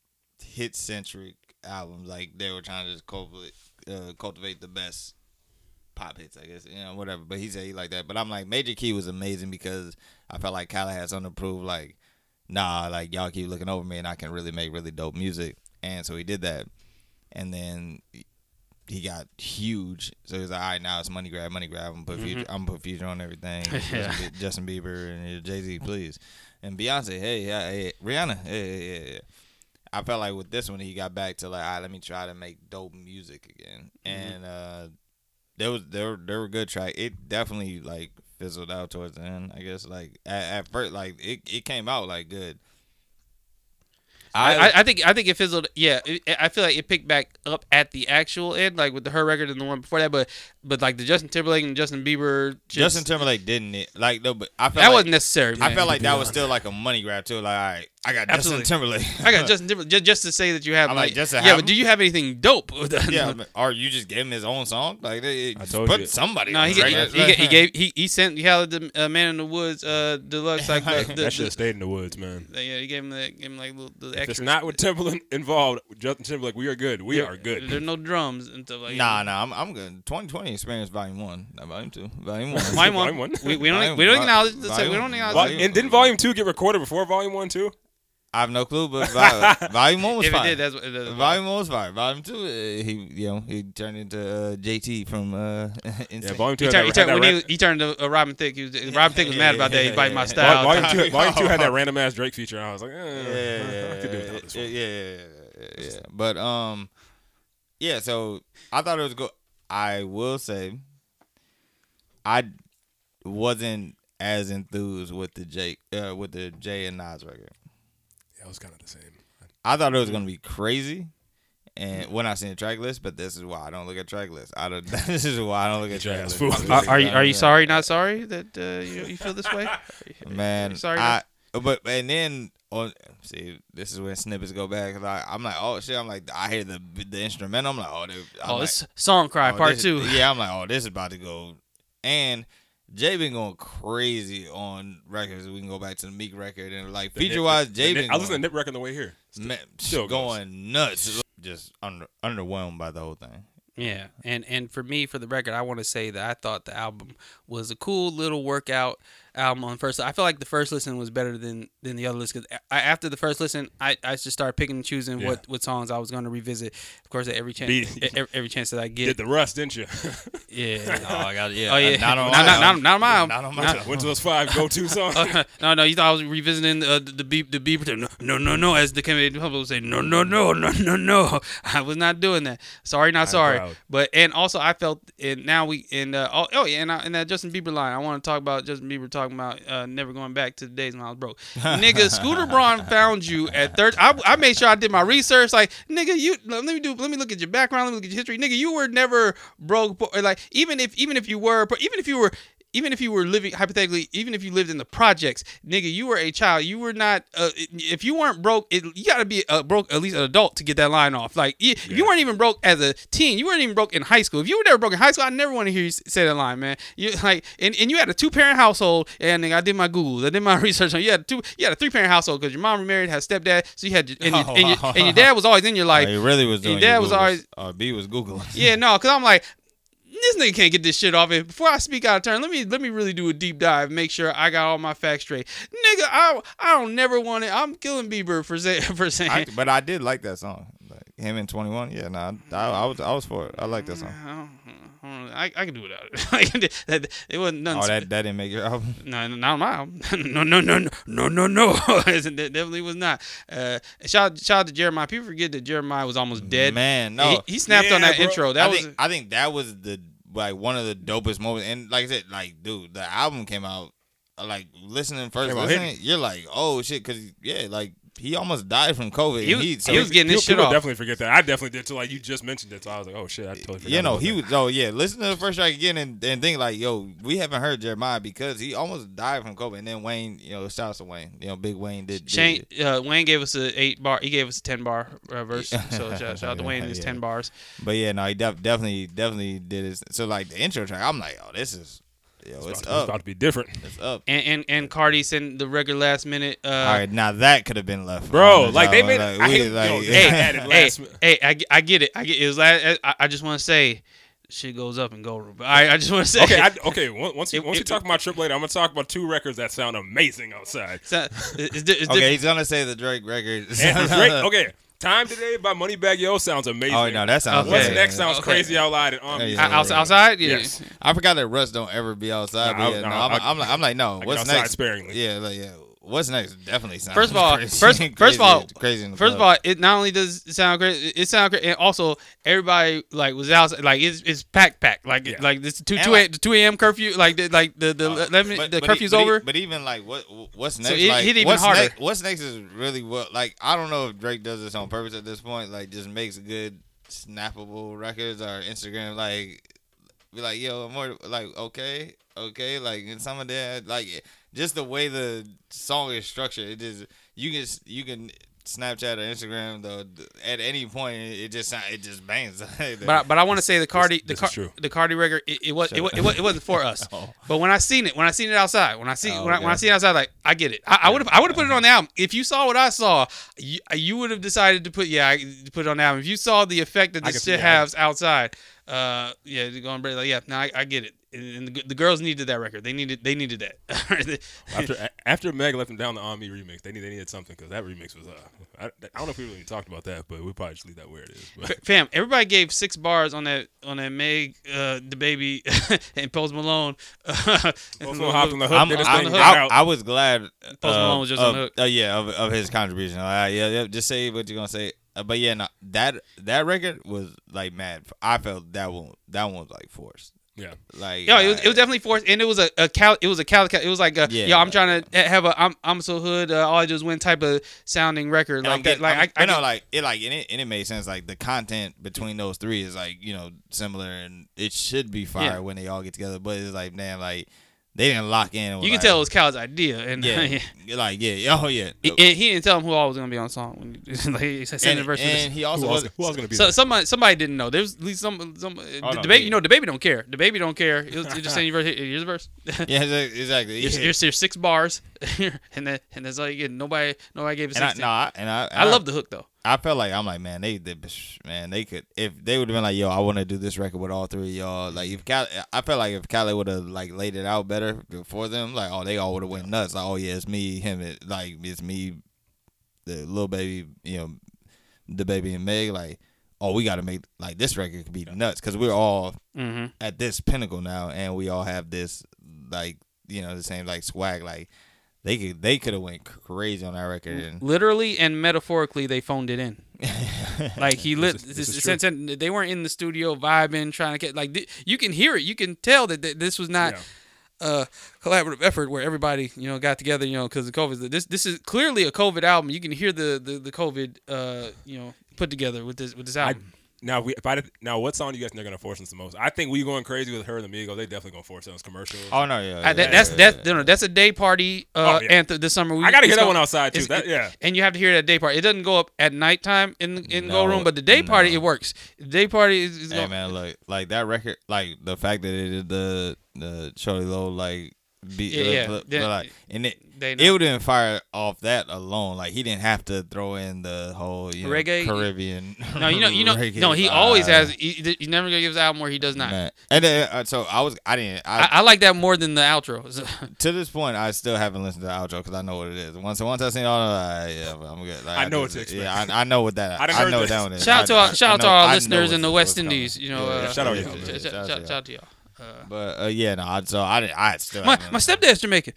hit centric albums. Like they were trying to just cultivate uh, cultivate the best pop hits, I guess, you know, whatever. But he said he liked that. But I'm like, Major Key was amazing because I felt like Khaled had something to prove. Like, nah, like y'all keep looking over me and I can really make really dope music. And so he did that. And then he got huge. So he was like, all right, now it's money grab, money grab. I'm gonna put Mhm. future, I'm gonna put future on everything. Yeah. Justin, Bie- Justin Bieber and Jay Z, please. And Beyonce, hey, yeah, hey, Rihanna, hey, hey, hey, yeah. I felt like with this one, he got back to like, all right, let me try to make dope music again. Mm-hmm. And uh, there was there there were good tracks. It definitely like fizzled out towards the end. I guess like at, at first, like it, it came out like good. I, I, I think I think it fizzled. Yeah, it, I feel like it picked back up at the actual end, like with the Her record and the one before that. But but like the Justin Timberlake and Justin Bieber, just, Justin Timberlake didn't it like no, but I felt that like, wasn't necessary. I Man. felt like that was still like a money grab too. Like, all right, I got Absolutely. Justin Timberlake. I got Justin Timberlake just, just to say that you have I'm like, like, just to yeah, have but him? do you have anything dope? Yeah, but- or you just gave him his own song. Like they I just told put you. somebody. No, on he, it, he, right? he, he gave he he sent he had the uh, Man in the Woods uh deluxe like the, the, That should have the, stayed in the woods, man. yeah he gave him the gave him like little, the If extras. it's not with Timberland involved, with Justin Timberlake, we are good. We are good. There's no drums and stuff like Nah, that. nah, I'm I'm good. twenty twenty Experience Volume One, not Volume Two, Volume One. Volume Volume one. one. We, we don't Volume- we don't Vol- acknowledge the, we Volume- don't acknowledge. Vol- Volume- and didn't Volume Two get recorded before Volume One too? I have no clue, but Vol- Volume One was If it fine. did, that's what. That's what- Volume One was fine. Volume Two, uh, he you know he turned into uh, J T from uh, Yeah, Insane. Volume Two He had turned, he that, turned, had when that he, ran- he turned to uh, Robin Thicke. He was, Robin Thicke was mad about that. He biting my Yeah, style. Vol- Volume Two, Volume Two had that random ass Drake feature. And I was like, eh, yeah, I could do without this yeah, one. yeah, yeah, yeah, yeah. But um, yeah. So I thought it was good. I will say, I wasn't as enthused with the Jake, uh, with the Jay and Nas record. Yeah, it was kind of the same. I thought it was gonna be crazy, And when I seen the track list, but this is why I don't look at track lists. I don't. This is why I don't look at track Jazz lists. fool. Are, are you are you sorry? Not sorry that uh, you you feel this way? Man, sorry. I, but and then on see, this is when snippets go back. Like, I'm like, oh shit. I'm like, I hear the the instrumental. I'm like, oh, dude. I'm oh, like, this song cry oh, part this- two. Yeah, I'm like, oh, this is about to go. And Jay been going crazy on records. We can go back to the Meek record and like The feature Nip- wise, the Jay Nip- been I was going, listening to Nip record on the way here. man, still goes. going nuts. Just under underwhelmed by the whole thing. Yeah, and and for me, for the record, I want to say that I thought the album was a cool little workout album on first. I feel like the first listen was better than than the other listen because after the first listen, I, I just started picking and choosing Yeah. what, what songs I was going to revisit. Of course, at every chance Beat- every, every chance that I get. Did the rust, didn't you? Yeah. Oh, I got yeah. Oh yeah. Not on not, my not, not, not on my album. Not on my Not- album. Went to those five go-to songs. Uh, no, no, you thought I was revisiting uh, the the beep the beep. No, no, no, no. As the Canadian public would say, no, no, no, no, no, no. I was not doing that. Sorry, not I'm sorry. proud. But and also I felt and now we and uh, oh, oh yeah, and, I, and that Justin Bieber line. I want to talk about Justin Bieber talking about uh, never going back to the days when I was broke. Nigga, Scooter Braun found you at third. I, I made sure I did my research. Like nigga, you let me do. Let me look at your background. Let me look at your history. Nigga, you were never broke. Or like even if even if you were even if you were. Even if you were living hypothetically, even if you lived in the projects, nigga, you were a child. You were not. Uh, if you weren't broke, it, you gotta be uh, broke at least an adult to get that line off. Like you, if you weren't even broke as a teen, you weren't even broke in high school. If you were never broke in high school, I never want to hear you say that line, man. You like, and, and you had a two parent household, and nigga, I did my Google, I did my research on. You had two, you had a three parent household because your mom remarried, had a stepdad, so you had, and, your, and, your, and your dad was always in your life. Like, he really was your doing. dad your was Googles. always- Uh, B was Googling. Yeah, no, because I'm like, this nigga can't get this shit off. And before I speak out of turn, let me let me really do a deep dive, make sure I got all my facts straight. Nigga, I I don't never want it. I'm killing Bieber for say, for saying. I, but I did like that song. Like him in twenty-one. Yeah, nah, I, I was I was for it. I like that song. I, don't- I, don't know. I, I can do without it. Like, that- it wasn't nothing. Oh, that spe- that didn't make your album. no, no, not my album. no, no, no, no, no, no, no. It definitely was not. Uh, shout, shout out to Jeremiah. People forget that Jeremiah was almost dead. Man, no. He, he snapped Yeah, on that bro. intro. That I was. think I think that was the like one of the dopest moments. And like I said, like dude, the album came out. Like listening first, Came out listening, you're like, oh shit, because yeah, like he almost died from COVID. He and was- he, so he was getting his People shit off. definitely forget that. I definitely did too. Like you just mentioned it, so I was like, oh shit, I totally forgot. You know, about he that. was. Oh yeah, listen to the first track again and, and think like, yo, we haven't heard Jeremiah because he almost died from COVID. And then Wayne, you know, shout out to Wayne. You know, Big Wayne did. did Shane, it. uh, Wayne gave us a eight bar. He gave us a ten bar uh, verse. So shout, shout out to Wayne and his Yeah. ten bars. But yeah, no, he def- definitely, definitely did it. So like the intro track, I'm like, oh, this is, yo, It's it's, about, to, it's about up, to be different, it's up. And and and Cardi sent the record last minute. Uh, All right, now that could have been left, bro. on, Like they y'all. made. Like, I we- hate, like- yo, they Hey, added hey, last minute. hey, I, I get it. I get it. Was last, I, I just want to say, shit goes up and go. But I I just want to say. Okay, I, okay. on- Once you It- once you it- talk about Triple Eight, I'm gonna talk about two records that sound amazing outside. it's, not- it's, it's, it's okay, he's gonna say the Drake record. And Drake, okay, Time Today by Moneybagg Yo sounds amazing. Oh no, that sounds. Okay. What's good. next sounds Okay. crazy out loud and on Yeah, me. yeah. Outs- outside. Yeah. Yes. I forgot that Russ don't ever be outside. Nah, but yeah, I- no, nah, I'm, I- I'm like, I'm like, no. get What's outside next? sparingly. Yeah, like, yeah. What's next? Definitely sounds. First of all, crazy. first crazy, first of all, crazy. In the First of club. all, it not only does it sound great, it sound great, and also everybody like was outside, like it's it's packed, packed, like Yeah. like this two And two like- a, the two a.m. curfew, like the, like the the Uh, eleven, but- the but curfew's e- but e- over. But even like what what's next? So it like, hit even what's harder. Next, what's next is really what like I don't know if Drake does this on purpose at this point. Like just makes good snappable records or Instagram like be like yo more like okay okay like in some of that like just the way the song is structured it just you can you can Snapchat or Instagram though at any point it just sound, it just bangs. But I- but I want to say the Cardi the this Car- is true. the Cardi record it, it was it, Shut wa- up. it, wa- it wasn't for us. Oh. But when I seen it when I seen it outside when I see Oh, when, I, when I okay. seen it outside like I get it. I, I would have I would have put it on the album. If you saw what I saw, you, you would have decided to put yeah I, to put it on the album. If you saw the effect that I this can see shit that. has outside, uh yeah you're going to be like yeah no I, I get it. And the, the girls needed that record. They needed they needed that. After after Meg left him down the On Me remix, they need they needed something because that remix was uh I, I don't know if we really talked about that, but we probably just leave that where it is. But Fam, everybody gave six bars on that on that Meg, uh, the baby, and Post Malone. Post Malone hopped on the hook. I'm, did his I'm- thing, the got I, out. I was glad. Post uh, Malone was just on of, the hook. Uh, yeah, of, of his contribution. Uh, yeah, yeah, just say what you're gonna say. Uh, but yeah, no, that that record was like mad. I felt that one that one was like forced. Yeah. Like, Yeah, it was, I- it was definitely forced, and it was a, a cal, it was a cal, it was like a, Yeah. yo, I'm trying to have a, I'm, I'm so hood, uh, all I do is win type of sounding record And like I'm that. getting- Like I'm- I, I know, get- like it, like and it, and it made sense. Like the content between those three is like you know similar, and it should be fire Yeah. when they all get together. But it's like, damn, like they didn't lock in. you can tell it was Cal's idea, and yeah, yeah. like yeah, oh yeah. He, and he didn't tell him who all was gonna be on the song when he, like, he said send And, the verse. and he also Who else, was who else gonna be So there? somebody somebody didn't know. There's at least some some Oh, the, no, the baby. yeah. You know, the baby don't care. The baby don't care. It was, it just saying your verse. Here's the verse. yeah, exa- exactly. Here's, Yeah. here's, here's six bars, and then and that's all you get. Nobody nobody gave it And I, sixteen. no, I, and I, and I love the hook though. I felt like I'm like, man, they, they man, they could if they would have been like, yo, I want to do this record with all three of y'all. Like if Cal, I felt like if Khaled would have like laid it out better before them, like oh, they all would have went nuts. Like oh yeah, it's me, him, it, like it's me, the little baby, you know, the baby and Meg. Like oh, we got to make like this record could be nuts because we're all Mm-hmm. at this pinnacle now, and we all have this like you know the same like swag. Like they could they could have went crazy on that record and. Literally and metaphorically, they phoned it in. Like he lit. This is- this this- is since- since they weren't in the studio vibing, trying to get like th- you can hear it. You can tell that th- this was not Yeah. a collaborative effort where everybody you know got together. You know, because of COVID. This this is clearly a COVID album. You can hear the the, the COVID uh you know put together with this with this I, album. now, we, if I did, now, what song do you guys think they're gonna force us the most? I think we going crazy with her and the Migos. They definitely gonna force those commercials. Oh no, yeah, I, yeah, that, yeah, that's yeah, that's yeah. no, that's a day party uh, Oh, yeah. anthem this summer. We, I gotta it's hear that gonna- one outside too. it's- That, yeah. And you have to hear that day party. It doesn't go up at nighttime in in No, go room, but the day party no. it works. The day party is, is Hey going, man, look, like that record, like the fact that it did the the Shorty Low like beat, Yeah, yeah. but, Then- but like, and it they know. it would have been fired off that alone. Like he didn't have to throw in the whole you know, Reggae? Caribbean. No, you know, you know, reggae no. He always vibe. has. He, he's never gonna give his album where he does not. Man. And then uh, so I was, I didn't. I, I, I like that more than the outro. to this point, I still haven't listened to the outro because I know what it is. Once once I seen all of that, yeah, I'm good. Like, I know just- what to Yeah, expect. I, I know what that. I I, done heard know what this. that one is. shout out to I- our, shout I out to know- our I know listeners in the what's- West what's coming. Indies. You know, Yeah, uh, shout out yeah, y'all, man. shout- Shout shout- out shout- y'all. shout out to y'all. Uh, But uh, yeah, no. I, so I didn't. I still my haven't my listened. stepdad's Jamaican.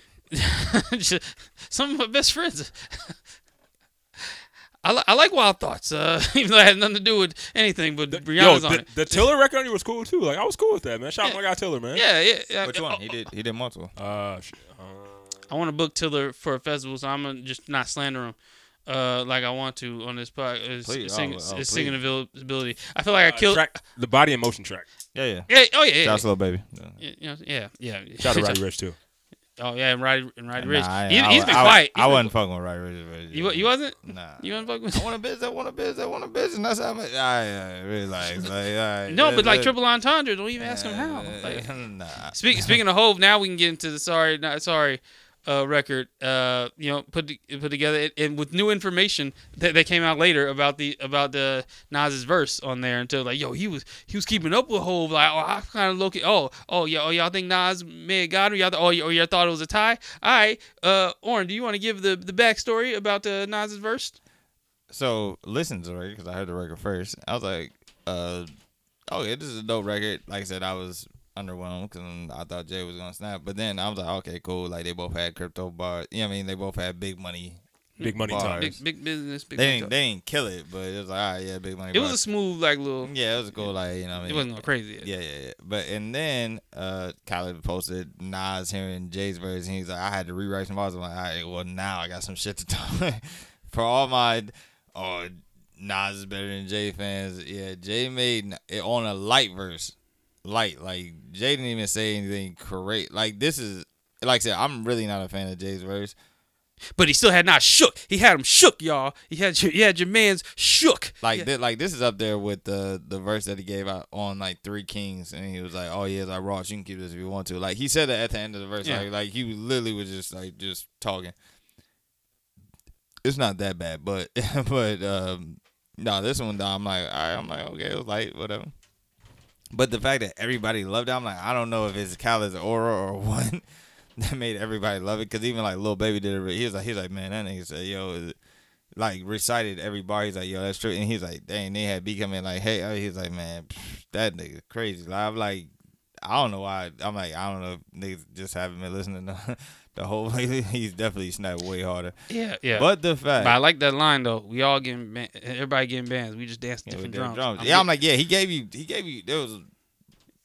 Some of my best friends. I, li- I like Wild Thoughts, uh, even though it had nothing to do with anything. But Yo, Brianna's on the, it. the Tiller record on you was cool too. Like I was cool with that, man. Shout out Yeah. my guy Tiller, man. Yeah, yeah. yeah. Which one? Oh, He did. He did multiple. Uh, shit. Uh, I want to book Tiller for a festival, so I'm gonna just not slander him. Uh, like I want to on this podcast, Please, sing, oh, oh, it's singing please. abil- ability. I feel like I uh, killed. track, the body and motion track. Yeah, yeah. Yeah, oh yeah, yeah, Shout out to Lil Baby. yeah, you know, yeah, yeah. Shout out to Roddy Rich too. Oh yeah, and Roddy and Roddy Nah, Rich. I- He, I- he's been I- quiet. I, He's been- wasn't fucking with Roddy Rich. You you wasn't? Nah. You wasn't fucking with? I want a bitch. I want a bitch. I want a bitch, and that's how much. I uh, relax. Like, all right, No, but like uh, triple entendre. Don't even ask him how. uh, Like, nah. Speak, speaking of Hove, now we can get into the sorry, not sorry, uh, record. Uh, you know, put put together and, and with new information that, that came out later about the about the Nas's verse on there. Until like, yo, he was he was keeping up with Hove. Like, oh, I kind of look at, oh, oh, yeah, oh, y'all think Nas may have got her? Y'all, th- oh, y- oh, y'all thought it was a tie? All right, uh, Oren, do you want to give the the backstory about the Nas's verse? So listen to it because I heard the record first. I was like, uh, okay, this is a dope record. Like I said, I was underwhelmed because I thought Jay was gonna snap. But then I was like, okay, cool. Like they both had crypto bars. You know what I mean? They both had big money. Big money bars. time. Big big business. Big They money didn't. talk. They didn't kill it, but it was like, all right, yeah, big money. It was a bars. smooth like little. Yeah, it was cool. Like you know, what I mean, It wasn't going crazy. Yet. Yeah, yeah, yeah. But and then uh Khaled posted Nas hearing Jay's verse and he's like, I had to rewrite some bars. I'm like, all right, well now I got some shit to talk. For all my oh Nas is better than Jay fans, yeah, Jay made it on a light verse. Light. Like Jay didn't even say anything correct. Like this is like I said, I'm really not a fan of Jay's verse. But he still had not shook. He had him shook, y'all. He had your, he had your man's shook. Like Yeah. thi- like this is up there with the the verse that he gave out on like Three Kings, and he was like, "Oh yeah, it's like Ross, you can keep this if you want to." Like he said that at the end of the verse, Yeah. like like he was literally was just like just talking. It's not that bad, but but um no, this one though, I'm like, all right, I'm like, okay, it was light, whatever. But the fact that everybody loved it, I'm like, I don't know if it's Khaled's aura or what that made everybody love it. Because even like Lil Baby did it. He was like, he was like, man, that nigga said, yo, is it-" like recited every bar. He's like, yo, that's true. And he's like, dang, they had B come in like, hey, uh, he's like, man, pff, that nigga crazy. Like, I'm like, I don't know why. I'm like, I don't know if niggas just haven't been listening to the whole. He's definitely snapped way harder. Yeah, yeah. But the fact. But I like that line though. We all getting ban- everybody getting bands. We just dance Yeah, with different them drums. drums. I'm Yeah, I'm get- like, yeah, he gave you, he gave you, there was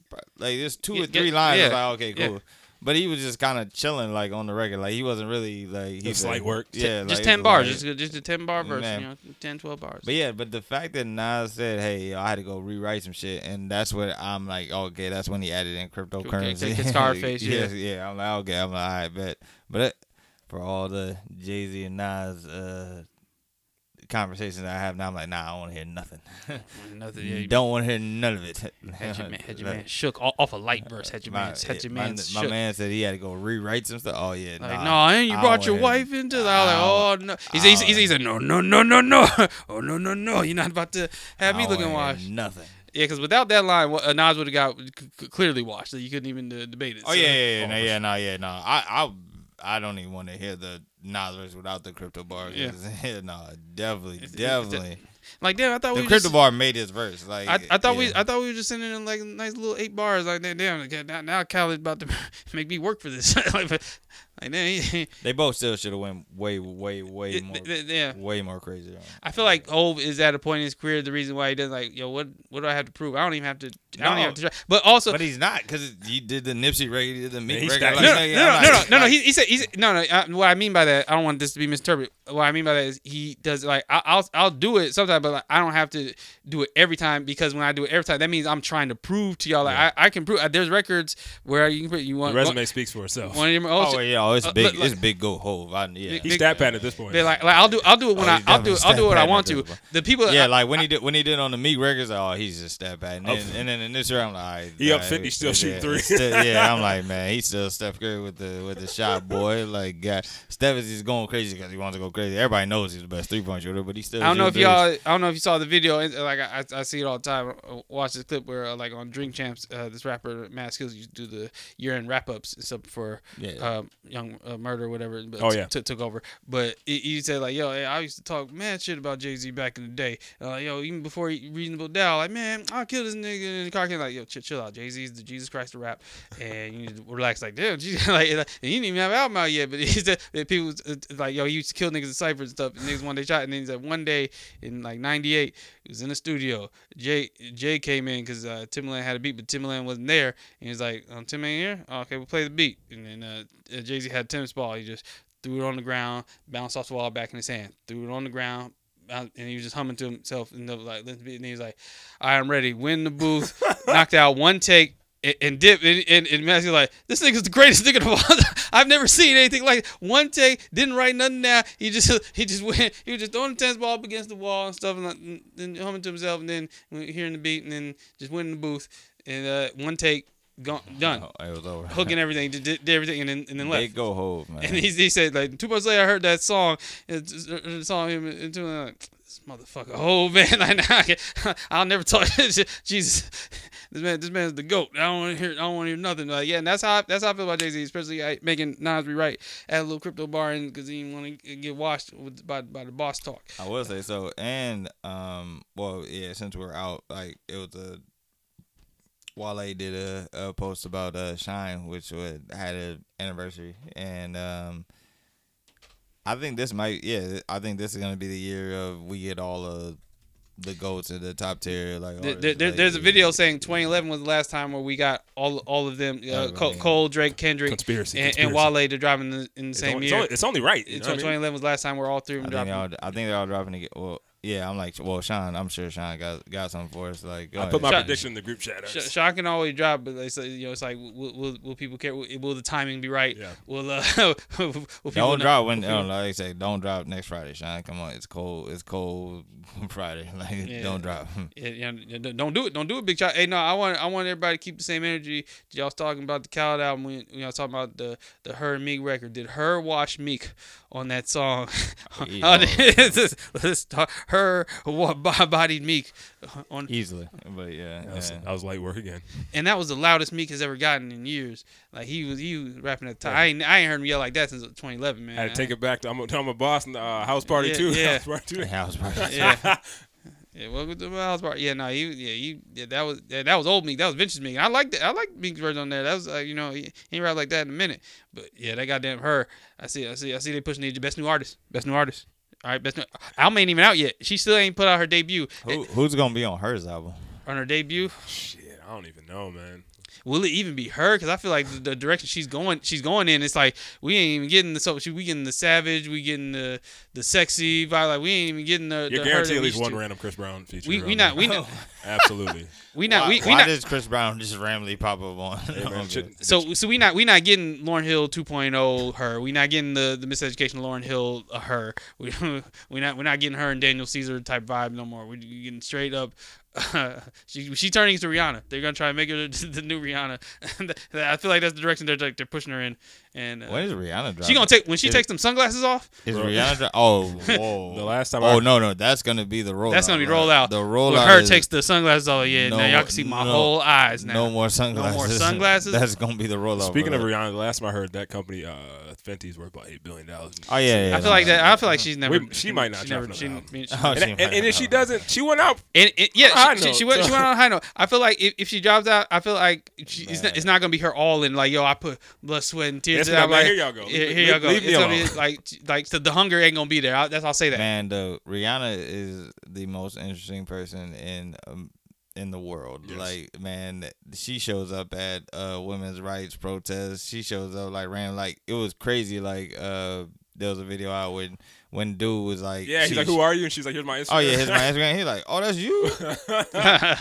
like there's two Yeah, or three yeah, lines. I was yeah, like, okay, cool. yeah. But he was just kind of chilling, like on the record. Like he wasn't really like he Just light work. Yeah, Just like, ten it's bars, like- just just a ten bar verse, Man. you know, ten, twelve bars. But yeah, but the fact that Nas said, "Hey, yo, I had to go rewrite some shit," and that's what I'm like, okay, that's when he added in cryptocurrency. Okay, Scarface, yeah. yeah, yeah. I'm like, okay, I'm like, all right, bet. But it, for all the Jay Z and Nas uh, conversations I have now, I'm like, nah, I don't want to hear nothing. Nothing. Yeah, you Don't want to hear none of it. had your man, had your man shook off, off a light verse. Had your My, man, had your my, man my shook. man said he had to go rewrite some stuff. Oh yeah, Like, nah, no, and you I brought don't your wanna wife hear- into it. I was like, oh no. He said, he said, he said, no, no, no, no, no, oh no, no, no. You're not about to have me I don't looking wanna hear washed. Nothing. Yeah, because without that line, what- uh, Nas would have got c- c- clearly washed. So you couldn't even uh, debate it. Oh So- yeah, yeah, yeah, no, yeah, no, yeah, no. I, I, I don't even want to hear the Nas verse without the crypto bar. Yeah. Yeah, no, definitely, It's- it's- definitely. Like damn, I thought The we were crypto just, bar made his verse. Like I, I thought we yeah. I thought we were just sending in like nice little eight bars. Like damn, damn like, now now Khaled about to make me work for this. like, like damn, he, They both still should have went way, way, way it- more, th- yeah. way more crazy. I feel like Hov is at a point in his career. The reason why he doesn't like, yo, what what do I have to prove? I don't even have to. I don't No. even have to try. But also, But he's not because he did the Nipsey record, he did the Meek he record. stacked- Like, no, no, like, no, no, I'm no, no, like- no, no. like- He, he said, he said, no, no. I, what I mean by that, I don't want this to be misinterpreted. What I mean by that is he does like I, I'll I'll do it sometimes, but like, I don't have to do it every time because when I do it every time, that means I'm trying to prove to y'all like Yeah. I, I can prove. Uh, there's records where you can put you The want resume speaks for itself. One of your, Oh yeah, oh, it's uh, big. but, like- it's big go Hove. I, yeah. Big- He's stat padding at this point. But like, like I'll do I'll do it when Oh, I he's I'll do definitely I'll do what I stat want padding to. at this The people Yeah, I, like when he did when he did on the Meek records, oh, he's just step back. And then, Oh. and then in this year, I'm like, all right, He up all fifty, right, still yeah, shooting three. still- yeah, I'm like, man, he's still Steph Curry with the with the shot, boy. Like, God, Steph is just going crazy because he wants to go crazy. Everybody knows he's the best three point shooter, but he still. I don't know if shooting y'all threes. I don't know if you saw the video. and, uh, Like I, I see it all the time. I watch this clip where uh, like on Drink Champs, uh, this rapper Matt Skills used to do the year end wrap ups and stuff for Yeah. um, Young uh, Murder or whatever. But Oh, t- yeah. t- took over. But he, he said like, yo, hey, I used to talk mad shit about Jay Z back in the day. Uh, yo, even before he, Reasonable Doubt, like man, I'll kill this nigga in the car. Can like, yo, chill, chill out. Jay Z's the Jesus Christ of rap, and you need to relax. Like damn, Jesus, like, like and he didn't even have an album out yet. But he said that people was, uh, like, yo, he used to kill niggas in ciphers and stuff. And niggas one day shot, and then he said one day in like ninety-eight, he was in the studio. Jay Jay came in because uh, Timbaland had a beat, but Timbaland wasn't there. And he was like, um, Tim ain't here? Oh, okay, we'll play the beat. And then uh, Jay Z had Tim's ball. He just threw it on the ground, bounced off the wall back in his hand, threw it on the ground. boun- And he was just humming to himself, and the, like, listen to the beat, and he was like, "All right, I'm ready." Win the booth, knocked out one take, and, and dip. And, and, and Matt's like, "This nigga's the greatest nigga of all time. I've never seen anything like it." One take, didn't write nothing down. He just he just went. He was just throwing the tennis ball up against the wall and stuff, and, like, and then humming to himself, and then hearing the beat, and then just winning the booth. And uh, one take, gone, done, Oh, it was over. hooking everything, did, did everything, and then and then left. They go Hove, man. And he, he said, like, two months later, I heard that song. And the song him into like, this motherfucker, oh man, like, now I can't- I'll never talk. Jesus, this man, this man's the goat. I don't want to hear, I don't want to hear nothing. Like, yeah, and that's how I, that's how I feel about Jay Z, especially uh, making Nas rewrite, add a little crypto bar in because he didn't want to get washed with, by by the boss talk. I will say so, and um, well, yeah, since we're out, like it was a Wale did a, a post about uh Shine, which would had an anniversary, and um, I think this might, yeah, I think this is gonna be the year of we get all of the goats at the top tier. Like, There, artists, there, like, there's a yeah. video saying twenty eleven was the last time where we got all all of them, uh, Oh, Cole, yeah. Cole, Drake, Kendrick, Conspiracy. and, and conspiracy. Wale to drop in the in the It's same only, year. It's only, it's only right. You know what I mean? twenty eleven was the last time we're all three of I them think, they dropping. all, I think they're all dropping to get. Well, yeah, I'm like, well, Sean, I'm sure Sean got got something for us. Like, go I put my ahead. Shot- prediction in the group chat. Sh- Sean can always drop, but they say, you know, it's like, will, will, will people care? Will, will the timing be right? Yeah. Will, uh, will people Don't know- drop when, will oh, people- like I say, don't drop next Friday, Sean. Come on, it's cold. It's cold Friday. Like, Yeah. don't drop. Yeah, yeah, yeah, don't do it. Don't do it, big shot. Hey, no, I want I want everybody to keep the same energy. Y'all was talking about the Khaled album. We, you know, talking about the the Her and Meek record. Did Her wash Meek on that song? Easy. Oh, this is- let's talk- Her wa- bodied Meek on, Easily, but yeah, That was, yeah. that was light work again. and that was the loudest Meek has ever gotten in years. Like he was he was rapping at the time. I ain't I ain't heard him yell like that since twenty eleven, man. I had to take it back to I'm a, I'm a boss in the uh, house party Yeah, too. yeah. House party too. House party. Yeah. Yeah, welcome to my house party. Yeah, no, he, yeah, he, yeah, that was, yeah, that was old Meek. That was vintage Meek. I like that. I like Meek's version on there. That was, uh, you know, he, he ain't rap like that in a minute. But yeah, that goddamn Her. I see, I see, I see. They pushing the best new artist, best new artist. All right, best new. Alma ain't even out yet. She still ain't put out her debut. Who, who's gonna be on hers album? On her debut, Shit, I don't even know, man. Will it even be her? Because I feel like the, the direction she's going, she's going in. It's like we ain't even getting the so she, we getting the savage, we getting the the sexy vibe. Like we ain't even getting the. You're the guaranteed her at least one to. random Chris Brown feature. We we around not there. we not Absolutely. we not why, we, we why not. does Chris Brown just randomly pop up on? Hey, man, on shit- this? So so we not we not getting Lauryn Hill two point oh her. We not getting the the miseducation of Lauryn Hill uh, her. We we not we're not getting her and Daniel Caesar type vibe no more. We're getting straight up. Uh, she she turning into Rihanna. They're gonna try and make her the, the new Rihanna. I feel like that's the direction they're like, they're pushing her in. And uh, when is Rihanna dropping? she gonna take when she Is- takes them sunglasses off. Is Bro. Rihanna? Dro- oh, whoa. The last time Oh I- no, no, that's gonna be the rollout. That's gonna be right? rolled out. The When rollout. her is takes the sunglasses off, yeah, no now y'all more- can see my no- whole eyes now. No more sunglasses. No more sunglasses? That's gonna be the rollout. Speaking of bro. Rihanna, the last time I heard that company, uh, Fenty's worth about eight billion dollars. Oh yeah, yeah. I feel like that. I feel like she's never. We- she might not She drop never. another She, album. I mean, she- Oh, And, she and, might and if she not. doesn't, she went out. And it, yeah, high she, she, note, she went. She so- went on a high note. I feel like if, if she drops out, I feel like she, it's, not, Man. it's not gonna be her all in. Like yo, I put blood, sweat, and tears. Yes, in. no, I'm man, like, here y'all go. Here, Leave- here y'all go. leave me It's gonna be alone. like like so the hunger ain't gonna be there. I, that's I'll say that. Man, the Rihanna is the most interesting person in um, in the world. Yes. Like, man, she shows up at uh, women's rights protests. She shows up like random. Like it was crazy. Like uh, there was a video out when when dude was like, Yeah, he's she- like, "Who are you?" And she's like, "Here's my Instagram." Oh yeah, here's my Instagram. He's like, oh, that's you.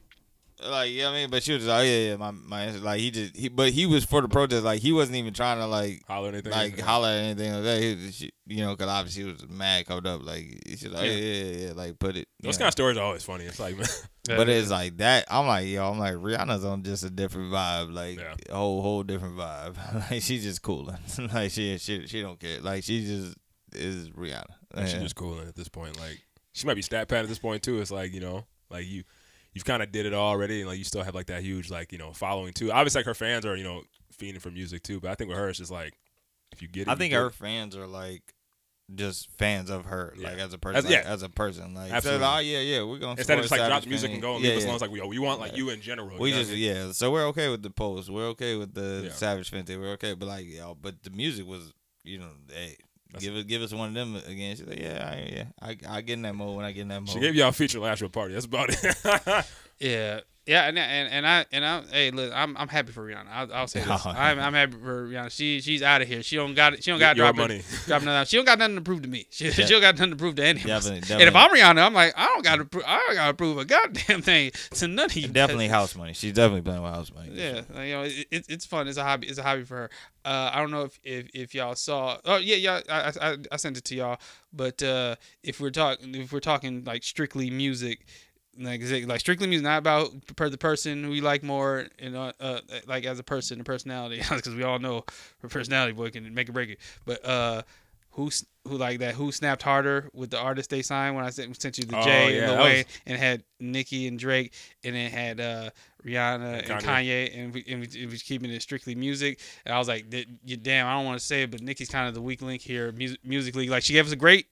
Like, you know what I mean? But she was just, oh yeah, yeah, my my Insta-" like he just he, but he was for the protest. Like he wasn't even trying to like Holler anything. like holler at anything like that. He, was- she, you know, because obviously he was mad covered up. Like she's like, yeah, yeah, yeah, yeah, like put it. you Those know. kind of stories are always funny. It's like, man, But it's like that. I'm like, yo, I'm like Rihanna's on just a different vibe, like Yeah. a whole whole different vibe. Like she's just cooling. Like she she she don't care. Like she just is Rihanna. she's Yeah. just cooling at this point. Like, she might be stat pad at this point too. It's like, you know, like you, you've kind of did it all already, and like you still have like that huge like you know following too. Obviously, like her fans are you know fiending for music too. But I think with her, it's just like if you get it, I you think get her it. fans are like just fans of her, Yeah. like as a person, As- like, yeah. as a person. Like, Absolutely. say, oh yeah, yeah, we're gonna Instead of just support like drop Savage the music Fenty. and go and yeah, leave us yeah. alone. It's like we, we want like Yeah. you in general. We you know just what I mean? yeah, so we're okay with the post. We're okay with the Yeah. Savage Fenty. We're okay, but like yo, but the music was, you know, hey, That's- give it, give us one of them again. She's like, yeah, I, yeah, I, I get in that mode when I get in that mode. She gave y'all a feature last year party. That's about it. yeah. Yeah, and and, and I and I hey look, I'm I'm happy for Rihanna. I'll, I'll say this. I'm I'm happy for Rihanna. She she's out of here. She don't got it. She don't got Your drop money. It, drop another. She don't got nothing to prove to me. She, she don't got nothing to prove to any of us. Definitely, And definitely. if I'm Rihanna, I'm like I don't got to prove. I don't got to prove a goddamn thing to none of you. Definitely house money. She's definitely playing with house money. for Yeah, sure. you know, it, it, it's fun. It's a hobby. It's a hobby for her. Uh, I don't know if, if, if y'all saw. Oh yeah, yeah. I, I I sent it to y'all. But uh, if we're talking, if we're talking like strictly music, like is it, like strictly music, not about per the person who you like more, you know, uh, like as a person, a personality, because we all know her personality boy can make or break it. But uh, who s- who like that? Who snapped harder with the artist they signed when I sent sent you the Oh, Jay yeah, and that the Way, was- and had Nicki and Drake, and it had uh, Rihanna and And Kanye, and we, and we, it was keeping it strictly music. And I was like, "Th- you damn, I don't want to say it, but Nicki's kind of the weak link here, music, musically. Like she gave us a great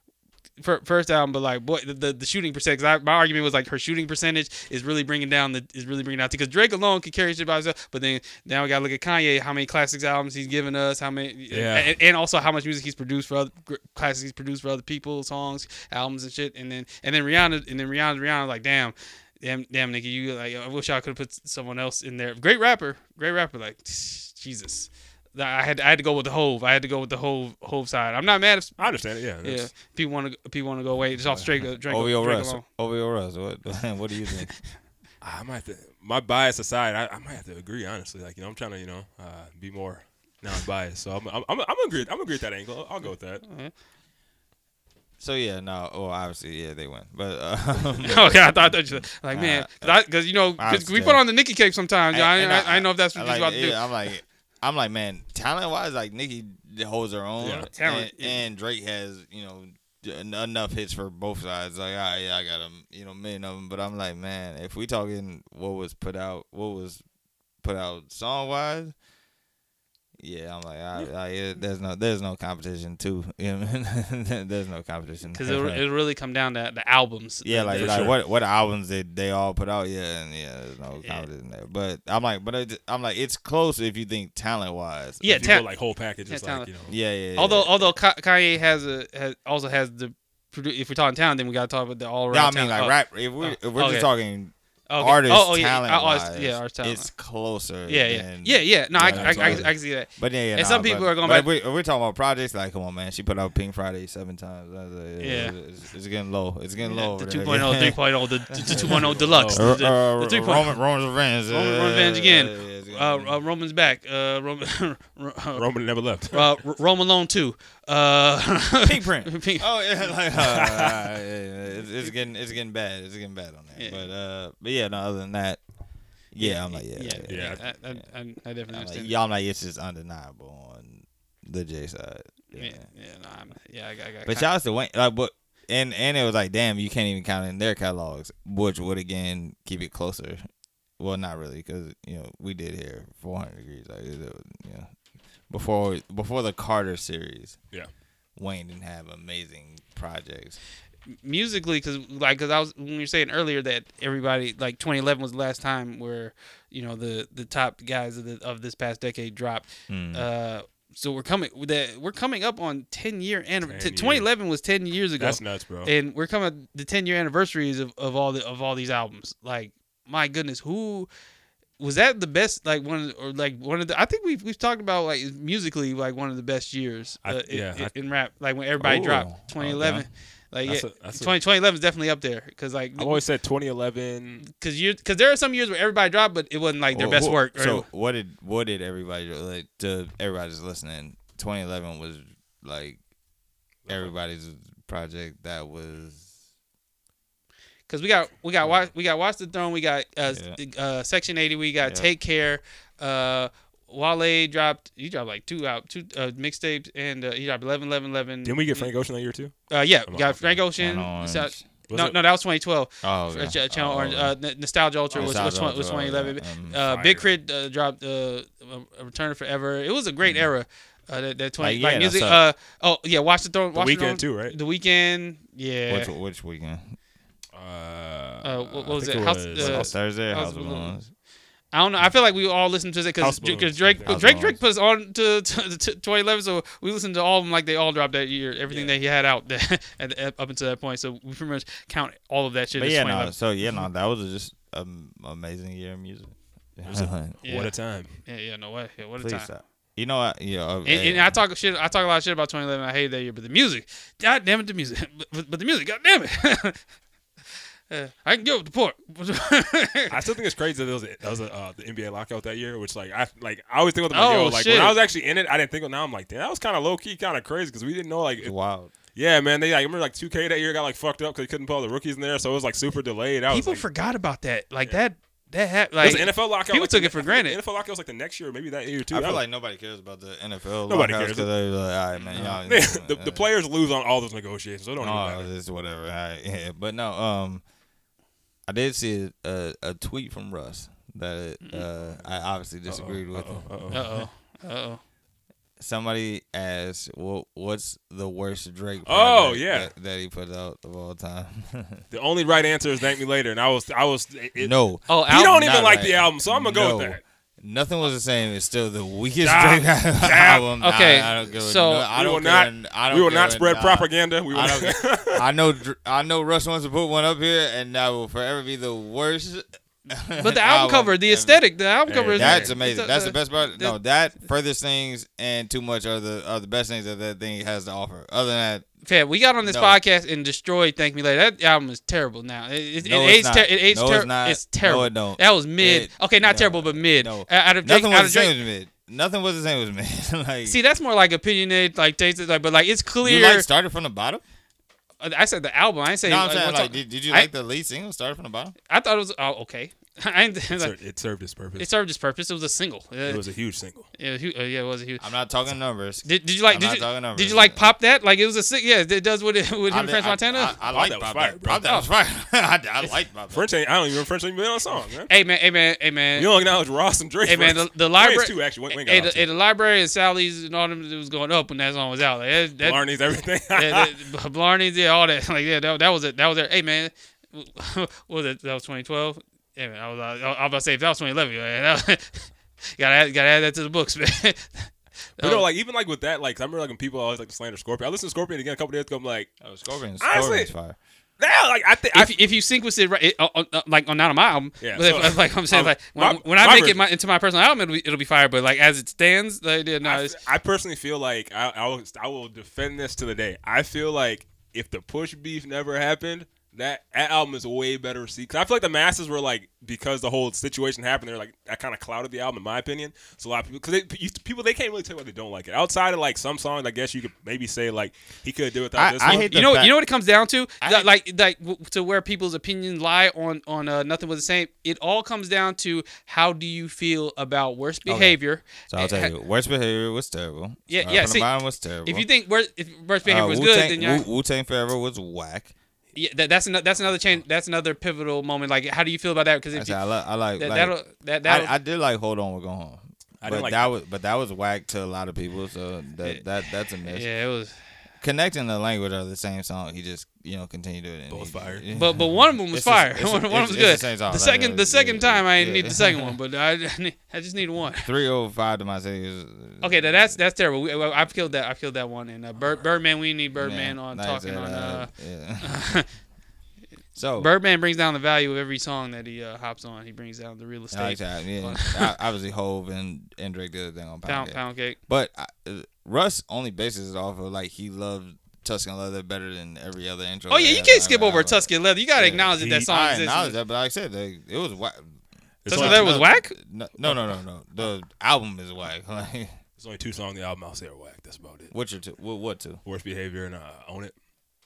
fir- first album, but like boy, the the, the shooting percentage. I, my argument was like her shooting percentage is really bringing down the is really bringing down because Drake alone could carry shit by himself. But then now we gotta look at Kanye, how many classics albums he's given us, how many, Yeah. and, and also how much music he's produced for other gr- classics he's produced for other people, songs, albums, and shit. And then and then Rihanna and then Rihanna Rihanna like damn. Damn, damn, nigga, you like. I wish I could have put someone else in there. Great rapper, great rapper. Like, Jesus, I had I had to go with the Hove. I had to go with the Hove Hove side. I'm not mad if I understand it. Yeah. yeah that's- people want to people want to go away. Just off straight Drake. Drake O V O Drake Russ. alone. O V O Russ. What? What do you think? I might have to, my bias aside, I, I might have to agree honestly. Like you know, I'm trying to you know uh, be more non-biased. So I'm I'm I'm, I'm agree. I'm agree with that angle. I'll go with that. So yeah, no. Well, obviously, yeah, they win. But uh, Okay, I thought, I thought you said, like man, Uh, because you know 'cause we understand. put on the Nicki cape sometimes. I, And- I, and I, know if that's what I you're like, about to do. yeah, I'm like, I'm like, man, talent wise, like Nicki holds her own, Yeah. Talent, and, yeah. and Drake has, you know, en- enough hits for both sides. Like, ah, yeah, I got them, you know, million of them. But I'm like, man, if we talking what was put out, what was put out song wise. Yeah, I'm like, I, I, yeah, there's no, there's no competition too. You know, what I mean? There's no competition. Because it it really come down to the albums. Yeah, The- like the- like sure. what what albums did they all put out? Yeah, and yeah, there's no Yeah. competition there. But I'm like, but it, I'm like, it's close if you think talent wise. Yeah, If you ta- go like whole package, yeah, it's like talent. you know. yeah, yeah. yeah. although although Ka- Kanye has a has also has the produ- if we're talking talent, then we got to talk about the all around. no, I mean like rap. If we Oh, if we're okay. just talking Okay. artist Oh, oh, yeah. talent Oh, wise, it's- yeah, artist talent. it's closer. Yeah, yeah, than, yeah, yeah. No, I, yeah, I, I, I, totally. I can see that. But yeah, yeah And nah, some people but, are going but back- if we, if we're talking about projects, like, come on, man, she put out Pink Friday seven times. That's like, Yeah. it's, it's getting low. It's getting low. The over two there. point oh, three point oh, the, the two point oh deluxe. Uh, the, uh, the three point oh. Roman, Roman's Revenge. Roman uh, Revenge again. yeah, it's Uh, gonna uh, Roman's back. Uh, Roman, uh, Roman never left. uh, Rome Alone two. Uh, be- Pink print. Pink- Oh yeah, like, uh, yeah, yeah, it's, it's getting it's getting bad. It's getting bad on there. Yeah. But uh, but yeah, no. Other than that, yeah, I'm like, yeah, yeah, yeah. yeah. I, I, I, I definitely I'm like, understand. y'all like it's just undeniable on the J side. Yeah. Yeah, yeah, no, I'm, yeah, I got, I got. But shout out to Wayne, like, but and and it was like, damn, you can't even count in their catalogs, which would again keep it closer. Well, not really, because you know we did hear four hundred degrees, like it, was, you know, before before the Carter series. Yeah. Wayne didn't have amazing projects. musically, because like, cause I was when you were saying earlier that everybody like twenty eleven was the last time where you know the the top guys of the of this past decade dropped. Mm. Uh, so we're coming that we're coming up on ten year anniversary. ten twenty eleven was ten years ago. That's nuts, bro. And we're coming up the ten year anniversaries of, of all the of all these albums. Like, my goodness, who was that the best? Like one of the, or like one of the. I think we've we've talked about like musically like one of the best years. I- Uh, yeah, in, I- in rap. Like when everybody Ooh, dropped twenty eleven. okay. Like That's yeah, a- that's a- twenty twenty eleven is definitely up there because like I've always said twenty eleven. because you because there are some years where everybody dropped, but it wasn't like their Well, best who- work. Or, So what did what did everybody do? Like to everybody's listening? twenty eleven was like everybody's project that was. Because we got we got watch we got Watch the Throne, we got uh, Yeah. uh Section eighty, we got Yeah. Take Care. Uh, Wale dropped he dropped like two out two uh, mixtapes, and uh, he dropped eleven, eleven, eleven. Didn't we get Frank Ocean that year too? Uh, yeah, Come we got on. Frank Ocean. Channel Orange. Sa- Was no, it- no, that was twenty twelve. Oh, Uh, okay. Ch- Channel Oh, Orange. okay. Uh, N- Nostalgia Ultra was was, Nostalgia twen- was Ultra, twenty eleven. um, Uh, fire. Big Crit uh, dropped uh, a Return of Forever. It was a great era. Uh, that, that twenty Like, like, yeah, music. that's Uh, oh yeah, Watch the Throne. The Watch Weekend the Throne, too, right? The Weekend. Yeah. Which which weekend? Uh, Uh, what- what I was think it? House- was- uh, House Thursday. House House of of Balloons. I don't know. I feel like we all listened to it because House Balloons. Drake House Drake Balloons. Drake put us on to, to, to twenty eleven, so we listened to all of them like they all dropped that year. Everything Yeah. that he had out that, at, at, up until that point, so we pretty much count all of that shit But as yeah, twenty eleven. no. So yeah, no. That was just an amazing year of music. Yeah. What a time. Yeah, yeah, no way. Yeah, what a Please time. stop. You know what? Yeah. uh, And, hey, and I talk shit. I talk a lot of shit about twenty eleven. I hated that year, but the music, god damn it, the music. But, but, but the music, god damn it. Uh, I can go to the port. I still think it's crazy that there was a, that was a, uh, the N B A lockout that year, which like I like I always think about like, Oh, yo, like shit. when I was actually in it, I didn't think of. Now I'm like, damn, that was kind of low key, kind of crazy because we didn't know like, it's if- wild. yeah, man, they like I remember like two K that year got like fucked up because they couldn't put all the rookies in there, so it was like super delayed. I was People like, forgot about that. Like Yeah. that. That ha- it like was an N F L lockout. people like, took the- it for I think granted. N F L lockout was like the next year, or maybe that year too. I That feel was- like nobody cares about the N F L. Nobody lockouts cares. 'cause they're like, all right, man. Y'all, the, the players lose on all those negotiations, so it don't even Oh, matter. it's whatever. All right, yeah. But no, um, I did see a, a tweet from Russ that uh, I obviously disagreed with. Uh-oh, uh-oh. Uh oh. Uh oh. Somebody asked, "What what's the worst Drake?" Oh, project yeah. that, that he put out of all time. The only right answer is "Thank Me Later," and I was, I was. It, no, Oh, he album, don't even not like right. the album, so I'm gonna go No. with that. Nothing was the same. It's still the weakest Nah, Drake album. Okay, I, I don't give a- so- no, I We don't will care, not- I don't We will give not a- spread nah. propaganda. We will I not. don't. I know. Dr- I know. Russ wants to put one up here, and that will forever be the worst. But the album cover, the ever. aesthetic, the album Hey, cover is That's it's amazing. a- That's the uh, best part. the- No, that furthest things and too much are the are the best things that that thing has to offer. Other than Fam, we got on this No. podcast and destroyed Thank Me Later. That album is terrible now. It, it, No, it it's aged not. ter- it aged No, ter- it's not. It's terrible. No, it don't. That was mid. It- okay, not no, terrible, but mid. no. Uh, Out of Drake, nothing out was of the same Drake. as mid. Nothing was the same as mid. Like, See, that's more like opinionated, like tasted, like, but like it's clear. you like started from the bottom. I said the album. I didn't say. No, I'm like, saying what's like, up- did, did you I- like the lead single started from the bottom? I thought it was. Oh, okay. I didn't, It like, served, it served its purpose. it served its purpose. It was a single. Uh, It was a huge single. yeah, hu- uh, yeah, it was a huge. I'm not talking numbers. Did, did you like? I'm Did not you, talking numbers. did you like pop that? Like it was a sick. Yeah, it does with it with him I and mean, French I- Montana. I, I, Pop like that was Pop fire, that. bro. Pop that was fire. I, I like Pop that. French ain't. I don't even French ain't been on a song, man. hey man, hey man, hey man. You don't acknowledge Ross and Drake. Hey man, verse. the, the Wayne's library. too actually. Wayne, Wayne got hey, off the, too. hey, the library and Sally's and all them. It was going up when that song was out. Like that, that, Blarney's everything. yeah, that, Blarney's, yeah, all that. Like yeah, that, that was it. That was it. Hey man, what was it? That was twenty twelve. Yeah, man, I was. I was about to say if that was twenty eleven, man, that was, gotta add, gotta add that to the books, man. But no, like even like with that, like I remember like when people always like to slander Scorpion. I listened to Scorpion again a couple days ago. I'm like, Oh, Scorpion. Honestly- Scorpion's fire. Yeah, like I think If, if you sync with it, right, it, uh, uh, like on not on my album, Yeah, but so, if, like I'm saying, um, like when, my- when I my make it version- my, into my personal album, it'll be, it'll be fire. But like as it stands, like, yeah, no, I, it's, f- I personally feel like I, I will I will defend this to the day. I feel like if the push beef never happened, that, that album is way better received. Because I feel like the masses were like, because the whole situation happened, they're like, that kind of clouded the album, in my opinion. So a lot of people, because they, you- people, they can't really tell why they don't like it. Outside of like some songs, I guess you could maybe say like he could do without I- this I one. hate you the know, fact- you know what it comes down to, I That, hate- like, like w- to where people's opinions lie on on uh, nothing was the same. It all comes down to how do you feel about worst behavior. So I'll tell you, worst behavior was terrible. Yeah, Start yeah, From the see, bottom was terrible. If you think worst, if worst behavior uh, was Wu-Tang, good, then you're, Wu Tang Forever was whack. yeah, that, that's another that's another change. That's another pivotal moment. Like, how do you feel about that? Because I, if said, you, I, like, I like, that, like that'll that that'll, I, I did like Hold On, We're Going Home. I But didn't like that that. was, but that was whack to a lot of people. So that that that's a miss. yeah, it was. Connecting the language of the same song, he just you know continued to do it. and Both he- fire. But but one of them was It's the- fire. it's the- one of them it's- was it's the good. same song. The Like, second the yeah, second yeah, time I didn't yeah. need the second one, but I I just needed one. three oh five to my city is Okay, that, that's that's terrible. We, well, I've killed that. I've killed that one. And uh, Bird, Birdman, we need Birdman Yeah, on like I talking said, on. Uh, yeah. So Birdman brings down the value of every song that he uh, hops on. He brings down the real I like estate. that. Yeah, I- obviously Hove and, and Drake did a thing on Pound Pound Cake. pound cake. But uh, Russ only bases it off of like he loved Tuscan Leather better than every other intro. Oh yeah, they you had can't on skip the over album. Tuscan Leather. You gotta Yeah, acknowledge that that he- song I exists. acknowledge that, but like I said, like, it was whack. It's Tuscan only- Leather was whack. No, no, no, no, no. The album is whack. Like, There's only two songs on the album I'll say are whack. That's about it. what's your two? What, what two? Worst behavior and uh, Own It.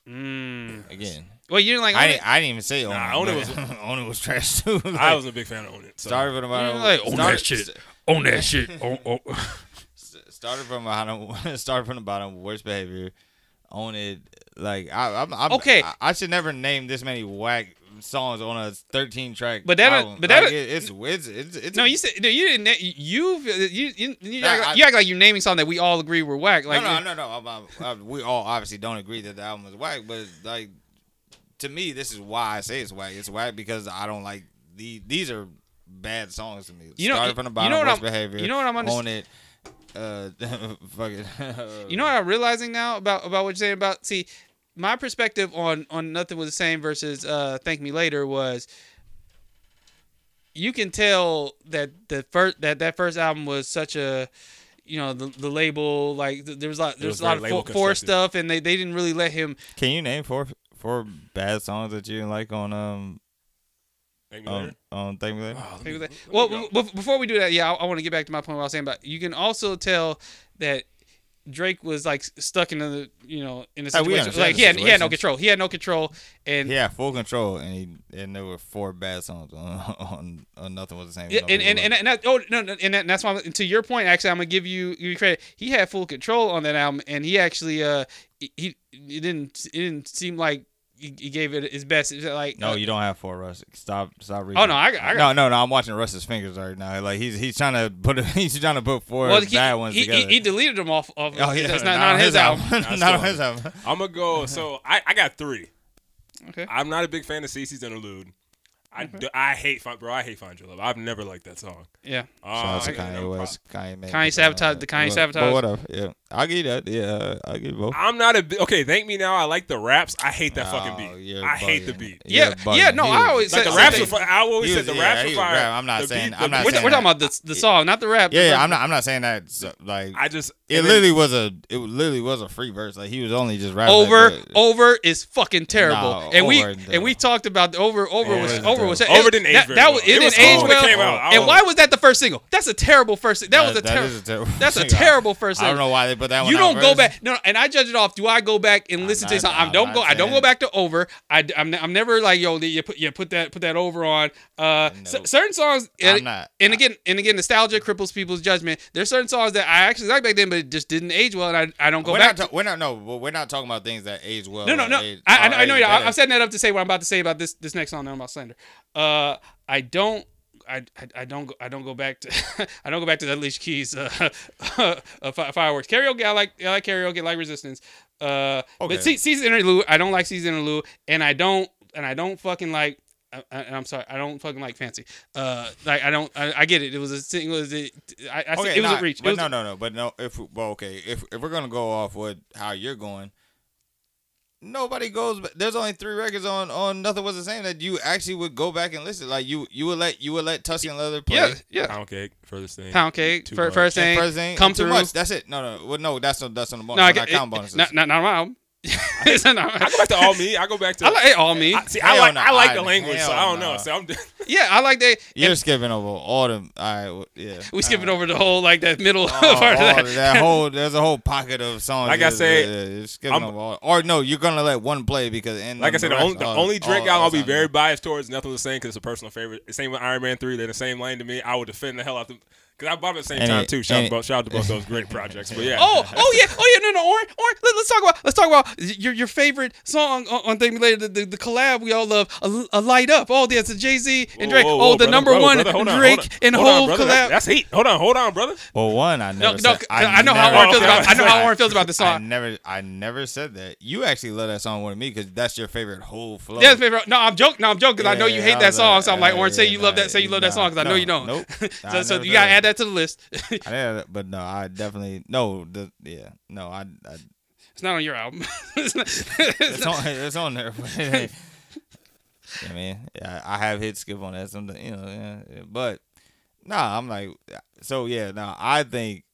Mm. Again, Well, you didn't like. I Own It? didn't. I didn't even say Own Nah, It. Own It but was- Own It was trash too. Like, I wasn't a big fan of Own It. So. started from the bottom. like, Own started, that shit. Own that shit. Oh, oh. Started from the bottom. Started from the bottom. Worst behavior. Own It. Like I, I'm, I'm Okay. I, I should never name this many whack songs on a thirteen track. But that- album. but that- Like, it, it's it's it's it's No, you said no. You didn't. na- You you you, you, Nah, act, like, I- you act like you're naming something that we all agree were whack. Like no, no, no, no. I'm, I'm, I'm- we all obviously don't agree that the album is whack, but like to me, this is why I say it's whack. It's whack because I don't like the. These are bad songs to me. You know- Started from the you bottom. know what Worst I'm- behavior. you know what I'm underst- on it. Uh, fuck it. You know what I'm realizing now about about what you're saying about see my perspective on on Nothing Was the Same versus uh Thank Me Later was you can tell that the first that that first album was such a you know the the label like th- there was a lot there was was a lot very of label for, for constructed. stuff and they, they didn't really let him Can you name four four bad songs that you didn't like on um Thank me on later. on Thank Me Later? Oh, let Think me- of that. let me Well, go. b- b- before we do that, yeah, I, I want to get back to my point. What I was saying about you can also tell that Drake was like stuck in the you know in a Hey, we situation understand like the he had he had no situation. control. He had no control, and He had full control, and he and there were four bad songs on on, on Nothing Was the Same. yeah, No and and, people and, loved and that, oh no, no, and, that, and that's why I'm, to your point. Actually, I'm gonna give you you credit. He had full control on that album, and he actually uh he, he it didn't it didn't seem like he, he gave it his best. It was like it. No, uh, you don't have four Russ. Stop, stop reading. Oh, no, I got- I got- no, no, no. I'm watching Russ's fingers right now. Like he's he's trying to put a, he's trying to put four well, he, bad ones he, together. he, he deleted them off. off oh yeah, that's not, not on his album. Nah, not on still- his album. I'm gonna go. So I, I got three. Okay. I'm not a big fan of Cece's Interlude. I, Okay. d- I hate Find, bro. I hate Find Your Love. I've never liked that song. Yeah. Uh, Shout out to I- Kanye I'm- West. Kanye, made Kanye it, sabotage- uh, the Kanye but- sabotage. But whatever. Yeah, I'll give you that. Yeah, I'll give you both. I'm not a bi- okay. Thank me now. I like the raps. I hate that Oh, fucking beat. you're I hate the bugging. beat. You're Yeah, bugging. yeah, no, He I was- always Like said the raps same are thing. fire. I always He said was- the yeah, raps he are was fire. rap. I'm not The saying- beat- I'm the- not We're, saying we're talking that. about the the song, not the rap. Yeah, The- yeah, I'm not. I'm not saying that. So, like I just it and then- literally was a. It literally was a free verse. Like he was only just rapping. Over, like that. over is fucking terrible, No, and we Over isn't and we terrible. talked about the over, over Over was isn't over was terrible. Over didn't age that, very that well. was, It it was didn't age cool when it well. came out. I And was- why was that the first single? That's a terrible first. That, was a that terrible. is a terrible. That's a single. terrible first I don't single. know why they put that one. You out don't go first. back. No, and I judge it off. Do I go back and listen to not- something? I I'm don't not go. I don't go saying- back to over. I, am I'm never like yo. You put you put that put that over on. Uh, c- No. certain songs. I'm and, not. and again, and again, nostalgia cripples people's judgment. There's certain songs that I actually liked back then, but it just didn't age well, and I I don't go We're back. not. to, Ta- we're not. No, but we're not talking about things that age well. no, no, or no. age- I, I, or know- I know. age Yeah, better. I'm setting that up to say what I'm about to say about this this next song that I'm about to slander. Uh, I don't. I, I, I don't go I don't go back to I don't go back to the Alicia Keys uh, uh, fi- fireworks karaoke. I like I like karaoke. I like Resistance. Uh, Okay. but se- season interlude. I don't like season interlude, and I don't and I don't fucking like. I, I, I'm sorry. I don't fucking like fancy. Uh, like I don't. I, I get it. It was a single. It was a, I, I see, Okay, it was nah, a reach. It But was no, a- no, no. But no. If well, okay. If if we're gonna go off with how you're going, nobody goes. ba- There's only three records on on Nothing Was the Same that you actually would go back and listen. Like you you would let you would let Tuscan Leather play. Yeah, yeah. Pound cake, furthest thing. Pound cake, Too fir- much. first And thing, first thing, come too through. much. That's it. No, no, well, no. That's on that's on the bonus. No, I We're get not count it, bonuses. not not not my album. It's not my- I go back to All Me. I go back to. I like it, all me. I, see, I Hell like no. I like the I- language, so I hell don't know. no. So I'm. Yeah, I like that. You're and skipping over all them. All right, well, yeah. we skipping all over the whole like that middle Oh, part of all that. of that whole there's a whole pocket of songs. Like I that- say, yeah, you're skipping I'm- over all, or no, you're gonna let one play because in Like I said, the rest only, the are- only Drake all- album all I'll be sound very good. biased towards. Nothing was the same because it's a personal favorite. The same with Iron Man three. They're the same lane to me. I would defend the hell out of them because I bought them at the same And time it- too. Shout out, and to both, shout out to both those great projects. But yeah. Oh, oh yeah, oh yeah, no, no, Orange, Orange. Let, us talk about, let's talk about your your favorite song on, on Thank Me Later, the, the, the collab we all love, a, a Light Up. Oh, there's a Jay Z and Drake. Whoa, whoa, oh, whoa, the brother, number brother, one brother, hold on, Drake hold on. and Hold on, Hov brother. collab. That's, that's heat. Hold on, hold on, brother. Well, one, I no, never no, said. I, I know how never- Orange feels okay. about. I know how Orange feels about the I song. never, I never said that. You actually love that song more than me because that's your favorite whole flow. Yeah, it's favorite. No, I'm joking. No, I'm joking because I know you Yeah, hate I that was song. like, So I'm like, uh, Orange, say yeah, you love nah, that. Say you love that nah, song because I know no, you don't. Nope. so I so never you said gotta that. add that to the list. I did, but no, I definitely no. The yeah, no, I. I It's not on your album. It's not- it's on. It's on there. But it ain't- I mean, yeah, I have hit skip on that. Something, you know. Yeah, yeah, but nah, I'm like, so yeah. Now I think,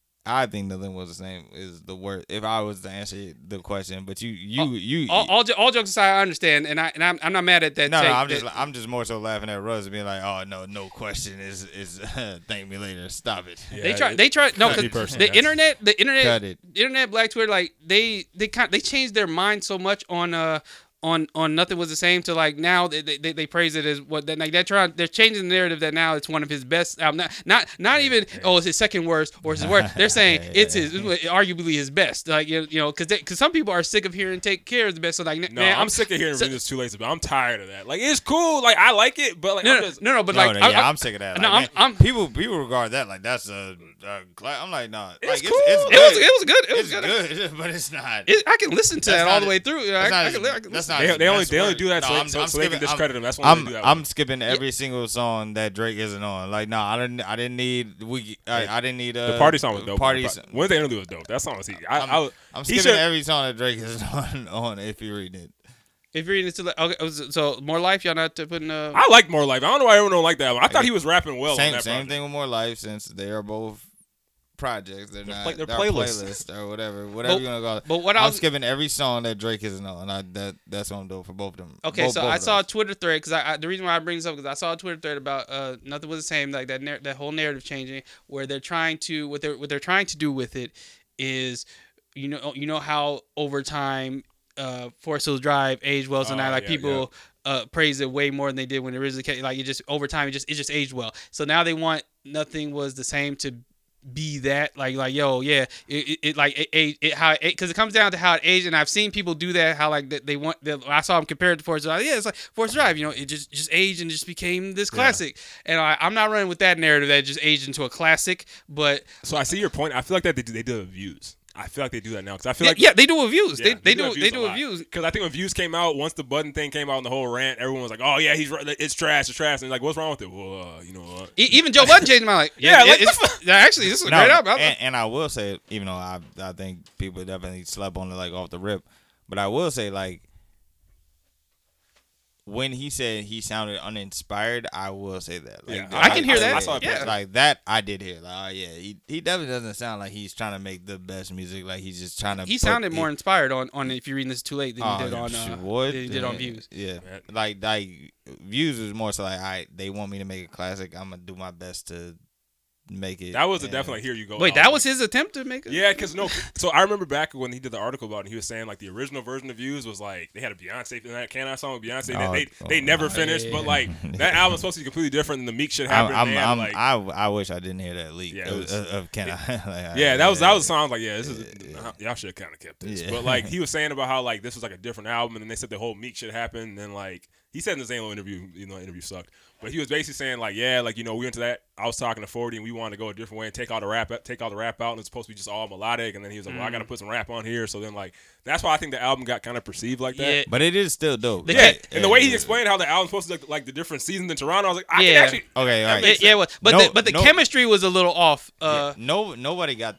I think Nothing Was the Same is the worst. If I was to answer the question, but you, you, you. all, all, jo- all jokes aside, I understand, and I and I'm, I'm not mad at that. no, no, take, I'm that- just, I'm just more so laughing at Russ being like, "Oh no, no question is, is thank me later. Stop it." Yeah, They try. it- They try. No, Cut it. because Me the personally, internet, the internet, Cut it. internet, Black Twitter, like they, they kind, they changed their mind so much on, uh, on, on Nothing Was the Same to like now they, they, they praise it as what that like they're trying, they're changing the narrative that now it's one of his best album. Not, not, not even oh it's his second worst or it's his worst. They're saying it's his, it's arguably his best. Like you know, because because some people are sick of hearing Take Care is the best. So like, No, man, I'm, sick of hearing so- Venus Too Late, but I'm tired of that. Like it's cool. Like I like it, but like No, I'm no, just, no, no, but No, like, no, I- yeah, I- I'm sick of that. No, Like, I'm- man, I'm- people, people regard that like that's a. a cla- I'm like, nah. It's like, cool. It's, it it's was, good. it was good. It was It's good. good, but it's not. It, I can listen to That's that all not the way his- through. I, That's I, not can, his- I can that's listen. not they, his they only best they only work. do that No, so, I'm- so, I'm so they can skipping- I'm- discredit him. That's why they I'm do that. I'm skipping every single song that Drake isn't on. Like, no, I didn't. I didn't need. We. I, I didn't need. Uh, the party song was dope. Party. Wednesday interlude was dope. That song was heat. I, I'm, I, was- I'm he skipping should- every song that Drake is on. On if you read it. If you're reading it to like, okay, so More Life, y'all not putting uh I like More Life. I don't know why everyone don't like that one. I thought he was rapping well on Same that same project. thing with More Life since they are both projects. They're They're not. play- they're they're playlists. playlist or whatever. Whatever But- you wanna call it. but what I I'm was- skipping every song that Drake isn't on. I, that that's what I'm doing for both of them. Okay, Both- so both I of saw a those. Twitter thread because I, I the reason why I bring this up because I saw a Twitter thread about uh Nothing Was the Same, like that nar- that whole narrative changing where they're trying to what they're what they're trying to do with it is you know you know how over time uh Forest Hills Drive aged well so Oh, now like yeah, people uh praise it way more than they did when it originally came. Like it just over time it just it just aged well. So now they want Nothing Was the Same to be that like like yo yeah it, it, it like it, it, it how it because it comes down to how it aged and I've seen people do that how like they, they want they, I saw them compared to Forest Drive. Yeah, it's like Forest Drive, you know, it just just aged and just became this classic. And I, I'm not running with that narrative that it just aged into a classic, but So I see your point. I feel like that they do, they do it with views. I feel like they do that now because I feel yeah, like yeah, they do reviews. Yeah, they, they do they do a lot. reviews. Because I think when views came out, once the button thing came out and the whole rant, everyone was like, "Oh yeah, he's right. It's trash. It's trash." And like, what's wrong with it? Well, uh, you know what? E- Even Joe Budden changed my like Yeah, yeah, like, it's, the fu- yeah, actually this is a No, great album. I- and, and I will say, even though I I think people definitely slept on it like off the rip, but I will say like when he said he sounded uninspired, I will say that. Like, Yeah, I can hear that. I saw it. Yeah. Like that, I did hear. Like, oh yeah, he he definitely doesn't sound like he's trying to make the best music. Like he's just trying to. he put sounded it- more inspired on, on if you're reading this too late than Oh, he did yeah, on shoot, uh, what? than he did on Yeah, views. Yeah, Man. like like views is more so like, all right, they want me to make a classic. I'm gonna do my best to make it. That was a and- definitely here you go. Wait, album. that was his attempt to make it? Yeah, because no. So I remember back when he did the article about it, he was saying like the original version of Views was like they had a Beyonce in that Can I song with Beyonce. Oh, they they, oh, they never oh, finished, yeah. but like that album's supposed to be completely different than the Meek shit I'm, happened. I'm, they had, I'm, like, I, I wish I didn't hear that leak Yeah, it of, was- of, of Can I? like, yeah, I- that was that was a song I was like, yeah, this is Yeah. y'all should have kind of kept this. Yeah. But like he was saying about how like this was like a different album, and then they said the whole Meek shit happened, and then like he said in the Zane Lowe interview, you know, the interview sucked, but he was basically saying like, yeah, like you know, we went to that. I was talking to forty, and we wanted to go a different way and take all the rap, take all the rap out, and it's supposed to be just all melodic. And then he was like, well, I got to put some rap on here. So then like that's why I think the album got kind of perceived like that. Yeah. But it is still dope. The Yeah, Like, and the way he yeah. explained how the album's supposed to look like the different seasons in Toronto, I was like, I Yeah. can actually. Okay, all That right. makes Yeah, yeah, well, but No- the, but the no- chemistry was a little off. Uh, no, nobody got that.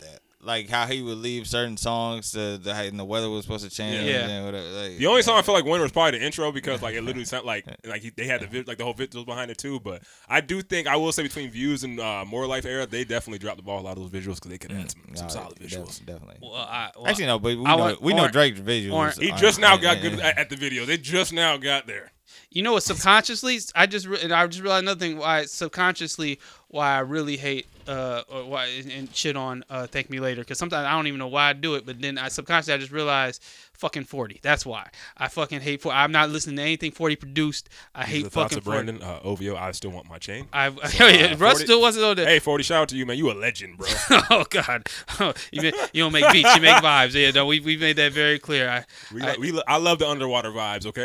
like how he would leave certain songs to the and the weather was supposed to change. Yeah. And whatever, like, The only song I feel like winner was probably the intro because like it literally sounded like like he, they had the vid, like the whole visuals behind it too. But I do think I will say between Views and uh, More Life era, they definitely dropped the ball a lot of those visuals because they could add some, some no, solid def- visuals. Definitely. Well, I, well, Actually, no, but we I know want- we know or- Drake's visuals. or- He are- just now yeah, got yeah, good yeah. at, at the video. They just now got there. You know what? Subconsciously, I just re- and I just realized another thing. Why subconsciously, why I really hate uh or why and, and shit on uh Thank Me Later. Because sometimes I don't even know why I do it, but then I subconsciously I just realized fucking forty. That's why I fucking hate forty. I'm not listening to anything forty produced. I These are hate the thoughts fucking of forty. Brandon. Uh, O V O, I still want my chain. I So, oh, yeah, uh, Russ forty still wasn't on there. Hey, forty, shout out to you, man. You a legend, bro. Oh God, you, ma- you don't make beats, you make vibes. Yeah, no, we we made that very clear. I, We, I, lo- we lo- I love the underwater vibes. Okay.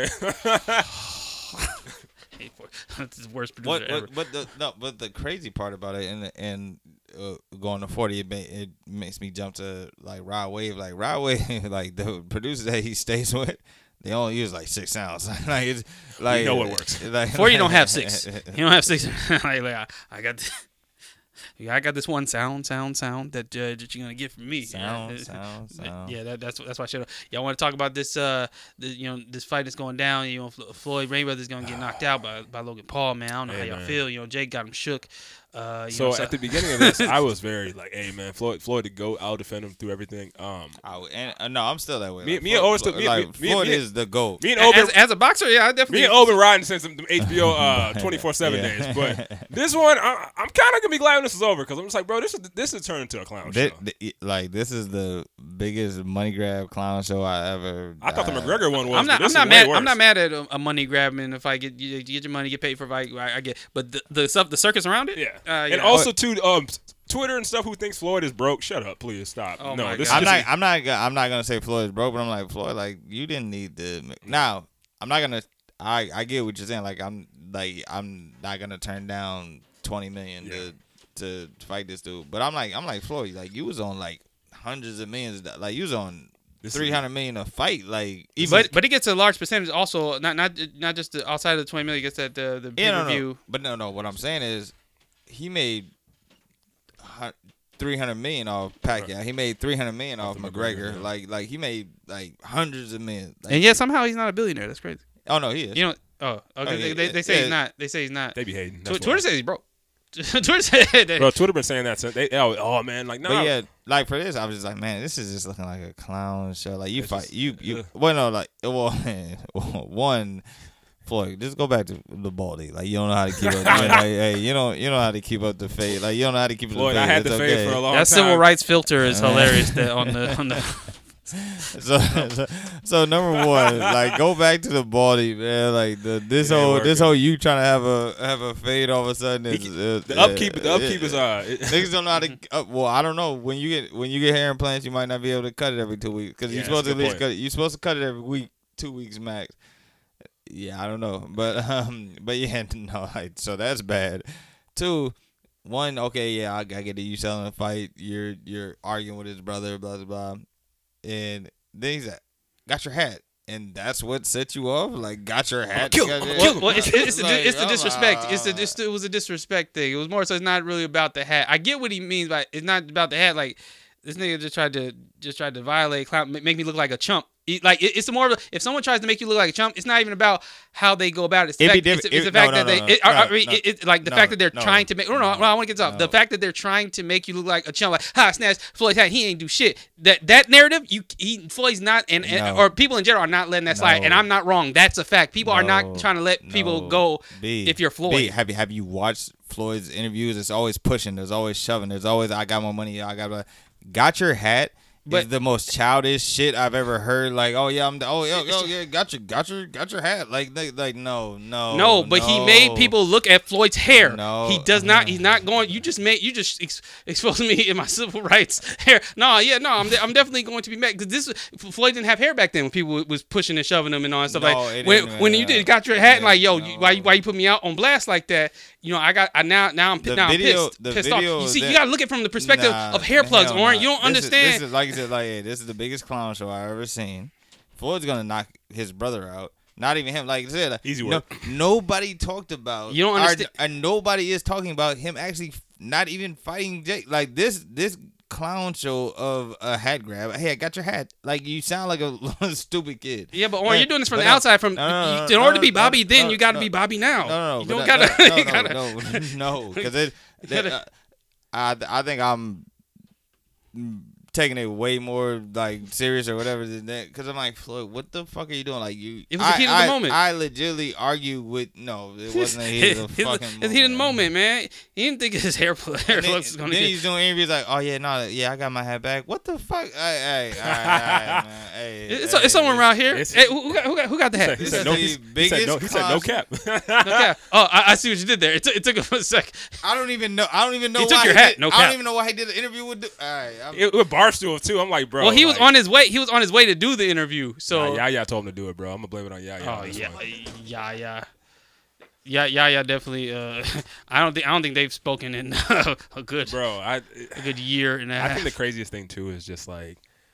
hate for that's the worst producer What, ever. what, but the no, but the crazy part about it, and and uh, going to forty, it, ma- it makes me jump to like Rod Wave. Like Rod Wave, like the producers that he stays with, they only use like six sounds. like it's like know what works. Like, forty don't have six. You don't have six. like, like, I, I got. This, yeah, I got this one sound, sound, sound that uh, that you're gonna get from me. Sound, yeah. sound, sound. Yeah, that, that's that's why I should. Y'all want to talk about this? Uh, the, you know, this fight that's going down. You know, Flo- Floyd Mayweather's gonna get knocked out by by Logan Paul. Man, I don't know Hey, how y'all man. feel. You know, Jake got him shook. Uh, you So know, at the beginning of this, I was very like, "Hey, man, Floyd, Floyd to go. I'll defend him through everything." Um, I would- and uh, no, I'm still that way. Me- like, me and Floyd- Owen still- me- like, me- me- Floyd me- is the GOAT. me and Obi, as, as a boxer, yeah, I definitely. me and Obi riding since the H B O uh twenty-four seven Yeah. days. But this one, I, I'm kind of gonna be glad when this is over because I'm just like, bro, this is this is turning into a clown Thi- show. thi- like this is the biggest money grab clown show I ever. I thought the uh, McGregor one was. I'm not. but I'm this not is way mad. worse. I'm not mad at a, a money grab in if I get you, you get your money, get paid for a fight. I, I get, but the, the stuff, the circus around it. Yeah, Uh, and yeah. also too, um, Twitter and stuff who thinks Floyd is broke. Shut up, please stop. Oh no, my this, God. I'm this not. is, I'm not. gonna- I'm not gonna say Floyd's broke, but I'm like Floyd. Like you didn't need the. Now I'm not gonna. I I get what you're saying. Like I'm like I'm not gonna turn down twenty million Yeah. to to fight this dude. But I'm like I'm like Floyd. Like you was on like hundreds of millions. Of, do- like you was on This is- three hundred million a fight. Like even But but it gets a large percentage. Also, not not not just the, outside of the twenty million. It gets that the the pay yeah, per no, no. view. But no, no. What I'm saying is he made. Three hundred million off Pacquiao. He made three hundred million off, Off the McGregor. McGregor, yeah. Like, like he made like hundreds of millions. Like, And yet somehow he's not a billionaire. That's crazy. oh no, he is. You know. Oh, okay. Oh, they, yeah, they, they say yeah. he's not. They say he's not. they be hating. Tw- That's Twitter why. says he's broke. Twitter said that. Bro, Twitter been saying that since they. Oh, oh man, like no. But yeah, like for this, I was just like, man, this is just looking like a clown show. Like you It's fight, just- you you. ugh. Well, no, like well, one, Floyd, just go back to the baldy. Like you don't know how to keep up. like, hey, you don't you know how to keep up the fade. Like you don't know how to keep up Floyd, the I fade. had It's the fade okay. for a long That time. civil rights filter is Uh, hilarious. That on the on the. So, so, so number one, like go back to the baldy, man. Like the this It ain't whole this working. whole you trying to have a have a fade all of a sudden is He- uh, The upkeep, the uh, upkeep is uh. it- Niggas don't know how to. Uh, well, I don't know. When you get when you get hair implants, you might not be able to cut it every two weeks because Yeah, you're supposed to that's at a least good cut it. You're supposed to cut it every week, two weeks max. Yeah, I don't know, but um, but yeah, no. Like, so that's bad. Two, one. Okay, yeah, I, I get it. You selling a fight. You're you're arguing with his brother. Blah blah blah. And then he's like, got your hat. And that's what set you off? Like, got your hat? kill together? him. Well, well, it's, it's, the, Like, it's the I'm disrespect. like, It's the it's, it was a disrespect thing. It was more so. It's not really about the hat. I get what he means by it's not about the hat. Like this nigga just tried to just tried to violate, clown, make me look like a chump. It- like it, it's more of a, if someone tries to make you look like a chump, it's not even about how they go about it. It's the It'd be fact, it's, different- it's the it- fact no, that no, they, no, it, I- I no, mean, no. it, it, like the No, fact that they're no, trying to make. No, no, no, I want to get this off. The no. fact that they're trying to make you look like a chump, like ha, snatch Floyd's hat, he ain't do shit. That that narrative, you he Floyd's not, and, and No. or people in general are not letting that slide. No. And I'm not wrong. That's a fact. People are No, not trying to let people no. go. B, if you're Floyd. B, have you have you watched Floyd's interviews? It's always pushing. There's always shoving. There's always I got more money. I got. Got your hat. But- Is the most childish shit I've ever heard. Like, oh yeah, I'm. The, oh yeah, oh yeah, got your, got your, got your hat. Like, like, like no, no, No, but he made no. people look at Floyd's hair. No. He does not. He's not going. You just made. You just ex- exposed me in my civil rights hair. No, yeah, no. I'm, de- I'm definitely going to be mad because this Floyd didn't have hair back then when people was pushing and shoving him and all that stuff. No, like it when didn't, when uh, you did got your hat and like yo, no. you, why you- why you put me out on blast like that? You know, I got. I now now I'm The now video- I'm pissed. the pissed video off. You see, that- you gotta look at it from the perspective Nah, of hair plugs, hell Oren. nah. You don't This is- understand. This is, like I said, like hey, this is the biggest clown show I ever seen. Floyd's gonna knock his brother out. Not even him. Like I said, like, Easy no, work. nobody talked about. You don't or- understand- And nobody is talking about him actually f- not even fighting Jake. Like this, this clown show of a hat grab. Hey, I got your hat. Like you sound like a stupid kid. Yeah, but or you're doing this from but the no, outside. From no, no, you, no, in order no, to be Bobby, no, then no, you got to no, be Bobby now. No, no, no. You but don't that- gotta. no, you no, gotta- no, no, because it. that, uh, I I think I'm taking it way more like serious or whatever than that. Because I'm like, Floyd, what the fuck are you doing? Like you. It was I, the heat of the I, moment. I legitimately argue with no, it wasn't a heat of the It's fucking. it's heat of the moment, man. He didn't think his hair, hair And then, flux was gonna then get. he's doing interviews like, oh yeah, no, yeah, I got my hat back. What the fuck? Hey, hey, all right, all right, man. Hey, It's, hey, it's someone this- around here. it's- Hey, who, who got who got who got the He hat? said, he This said is no. the He, he said no. He said no cap. Okay. Oh, I, I see what you did there. It, took it took him a sec. I don't even know. I don't even know. He why took your he hat, Did, no I cap. don't even know why he did the interview with. The, all right, I'm, It, with Barstool too. I'm like, bro. Well, he was like, on his way. He was on his way to do the interview. So. Nah, Yaya told him to do it, bro. I'm gonna blame it on Yaya. Oh on this yeah, one. yeah, yeah, yeah, yeah, yeah. Definitely. Uh, I don't think I don't think they've spoken in a good bro. I a good year and a I half. think the craziest thing too is just like,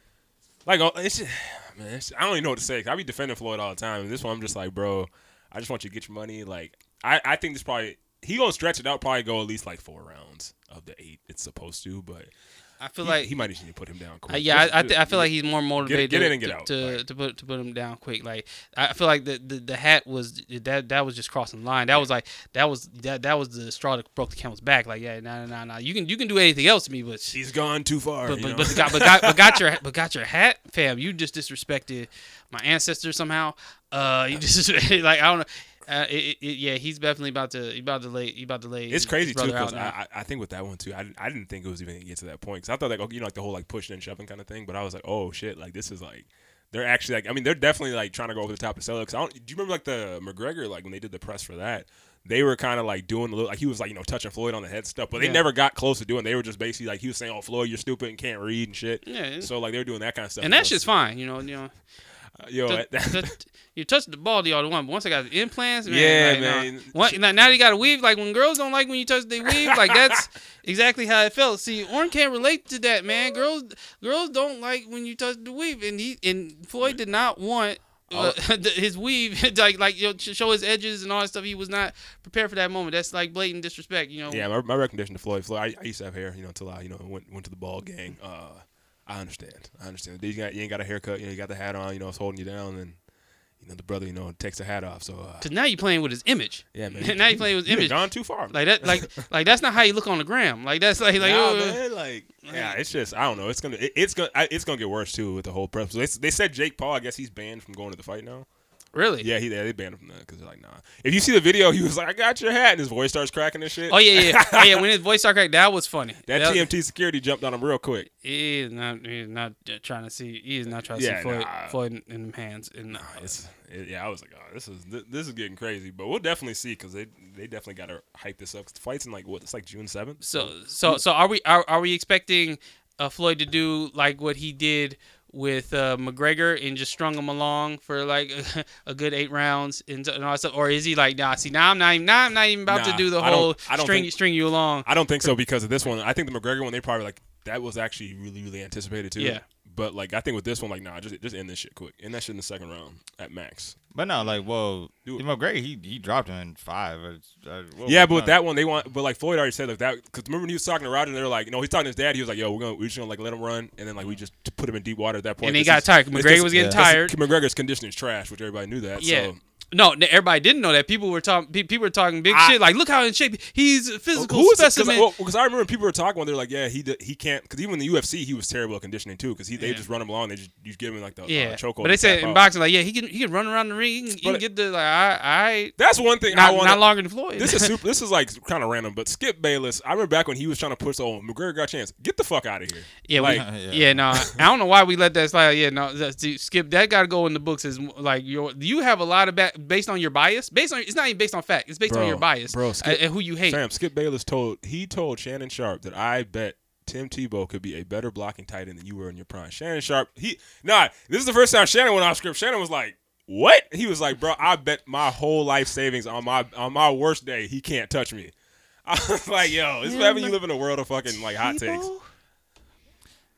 like oh, it's just, man. It's, I don't even know what to say. 'Cause I be defending Floyd all the time. And this one, I'm just like, bro. I just want you to get your money. Like, I, I think this probably he gonna stretch it out. Probably go at least like four rounds of the eight it's supposed to. But I feel he, like he might just need to put him down. Quick. Uh, yeah, Just- I I, th- I feel like he's more motivated get in to, and get to, out, to, like- to put to put him down quick. Like I feel like the, the, the hat was that that was just crossing the line. That was like that was that that was the straw that broke the camel's back. Like yeah, nah nah nah. You can you can do anything else to me, but he's gone too far. but you but, know? but, got, but got but got your but got your hat, fam. You just disrespected my ancestors somehow. Uh, you just like I don't know. Uh, it, it, yeah, he's definitely about to he about to lay he about to lay. It's his crazy too brother out because now. I, I I think with that one too, I didn't, I didn't think it was even gonna get to that point because I thought like okay, you know like the whole like pushing and shoving kind of thing, but I was like oh shit like this is like they're actually like I mean they're definitely like trying to go over the top of sell it. Cause I don't, do you remember like the McGregor like when they did the press for that? They were kind of like doing a little like he was like you know touching Floyd on the head and stuff, but they Yeah. never got close to doing. They were just basically like he was saying oh Floyd you're stupid and can't read and shit. Yeah, So like they were doing that kind of stuff. and that shit's fine, you know. You know, Uh, yo, the- that, the- you touch the ball the other one, but once I got the implants, man, Yeah, like, man. Nah. One, now, now you got to weave. Like when girls don't like when you touch they weave, like that's exactly how it felt. See, Orn can't relate to that, man. Girls, girls don't like when you touch the weave, and he and Floyd did not want. Uh, the- his weave, like, like you know, to show his edges and all that stuff. He was not prepared for that moment. That's like blatant disrespect, you know. yeah, my, my recommendation to Floyd. Floyd, I, I used to have hair, you know, until I, you know, went went to the ball gang. Uh, I understand. I understand. You, got, you ain't got a haircut. You know, you got the hat on. You know, it's holding you down, and you know the brother, you know, takes the hat off. So uh, Cause now you playing with his image. yeah, man. now you playing with his You done image. gone too far. Like that, like, like that's not how you look on the gram. Like that's like, like, nah, oh, man, like yeah, it's just I don't know. It's gonna it, it's gonna I, it's gonna get worse too with the whole press. They, they said Jake Paul. I guess he's banned from going to the fight now. really? Yeah, he they banned him from that because they're like nah. If you see the video, he was like, I got your hat, and his voice starts cracking and shit. Oh yeah, yeah, oh yeah. When his voice started cracking, that was funny. That T M T security jumped on him real quick. He is not. He is not uh, trying to see. He is not trying to Yeah, see Floyd, nah. Floyd in, in them hands. And uh, It's it, yeah, I was like, oh, this is this, this is getting crazy, but we'll definitely see because they they definitely got to hype this up. 'Cause the fight's in like what? It's like June seventh. so, so, so are we? Are, are we expecting uh, Floyd to do like what he did with uh, McGregor and just strung him along for like a, a good eight rounds and, and all that stuff, or is he like, nah? See, now I'm not. Even, now I'm not even about Nah, to do the I don't- whole I don't string think- string you along. I don't think so because of this one. I think the McGregor one they probably like that was actually really really anticipated too. Yeah. But like I think with this one, like nah, just just end this shit quick. End that shit in the second round at max. But no, like, well, Do it. McGregor, he he dropped him in five. It's, uh, what Yeah, was but with that? that one they want. But like Floyd already said like that because remember when he was talking to Roger, and they were like, you know, he's talking to his dad. He was like, yo, we're gonna we're just gonna like let him run, and then like we just put him in deep water at that point. And he This got is- tired. it's McGregor just- was getting yeah. tired. McGregor's conditioning is trash, which everybody knew that. Yeah. So. No, n- everybody didn't know that. People were talking. People were talking big I- shit. Like, look how in shape he's a physical Who is it? specimen. Because well, 'cause I remember people were talking when they're like, yeah, he d- he can't. Because even in the U F C, he was terrible at conditioning too. Because he they Yeah. just run him along. They just you give him like the yeah, uh, chokehold. but they and said tap in out. boxing, like, yeah, he can he can run around the ring. He can, he can But- get the like, I, I That's one thing not I want. not longer than Floyd. This is super. This is like kind of random, but Skip Bayless. I remember back when he was trying to push. Oh, McGregor got a chance. Get the fuck out of here. yeah, like- we, Yeah. yeah, no, I don't know why we let that slide. Yeah, no, that's- see, Skip, that got to go in the books as like your. You have a lot of ba- based on your bias. Based on it's not even based on fact. It's based on Bro, your bias, bro, uh, Skip- and who you hate. Fam, Skip Bayless told he told Shannon Sharp that I bet Tim Tebow could be a better blocking tight end than you were in your prime. Shannon Sharp, he nah. This is the first time Shannon went off script. Shannon was like, "What?" He was like, "Bro, I bet my whole life savings on my on my worst day he can't touch me." I was like, "Yo, this is Yeah, having you but live in a world of fucking like hot takes." Tebow?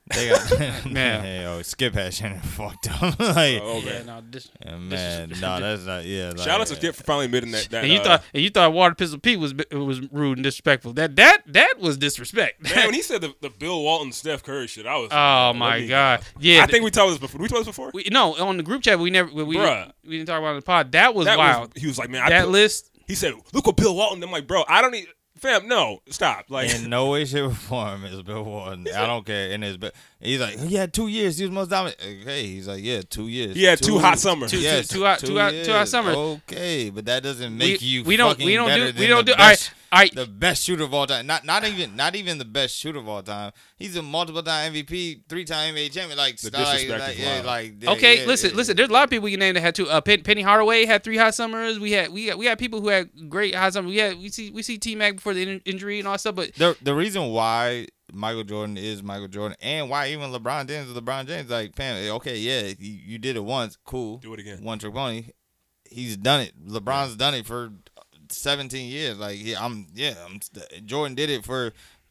They got Man. Hey, yo, Skip had Shannon fucked up. like, Oh, Yeah, man. no, this, yeah, man, this is- no, that's not. Yeah, like, Shout out to Skip for finally admitting that. that and you uh, thought and you thought Water Pistol Pete was was rude and disrespectful. That that that was disrespect. man, when he said the, the Bill Walton Steph Curry shit, I was. oh let my me- god. Yeah. I think we talked this before. Did we talk this before? we, no, on the group chat we never we we, Bruh. we didn't talk about it on the pod. That was that wild. was. He was like, man, I that put- list. He said, look what Bill Walton. I'm like, bro, I don't need. Fam, no, stop. Like, in no way, shape, or form is Bill Walton. I don't care. In his, he's like, he had two years. He was most dominant. Okay, he's like, yeah, two years. He had two hot summers. Two- two- Yes, two hot- two hot- two hot years. summers. Okay, but that doesn't make we, you. we don't fucking we don't better do than we don't the do all right, best, all right. the best shooter of all time. Not not even not even the best shooter of all time. He's a multiple time M V P, three time N B A champion. Like, The stop, like, disrespect like, is yeah, wild. like yeah, Okay, yeah, listen, yeah. listen. There's a lot of people we can name that had two. Uh, Pen, Penny Hardaway had three hot summers. We had we had we had people who had great hot summers. We had we see we see T Mac before the in- injury and all that stuff. But The the reason why Michael Jordan is Michael Jordan and why even LeBron James is LeBron James, like, fam, okay, yeah, you, you did it once, cool. Do it again. One trick pony. He's done it. LeBron's done it for seventeen years. Like, yeah, I'm yeah, I'm Jordan did it for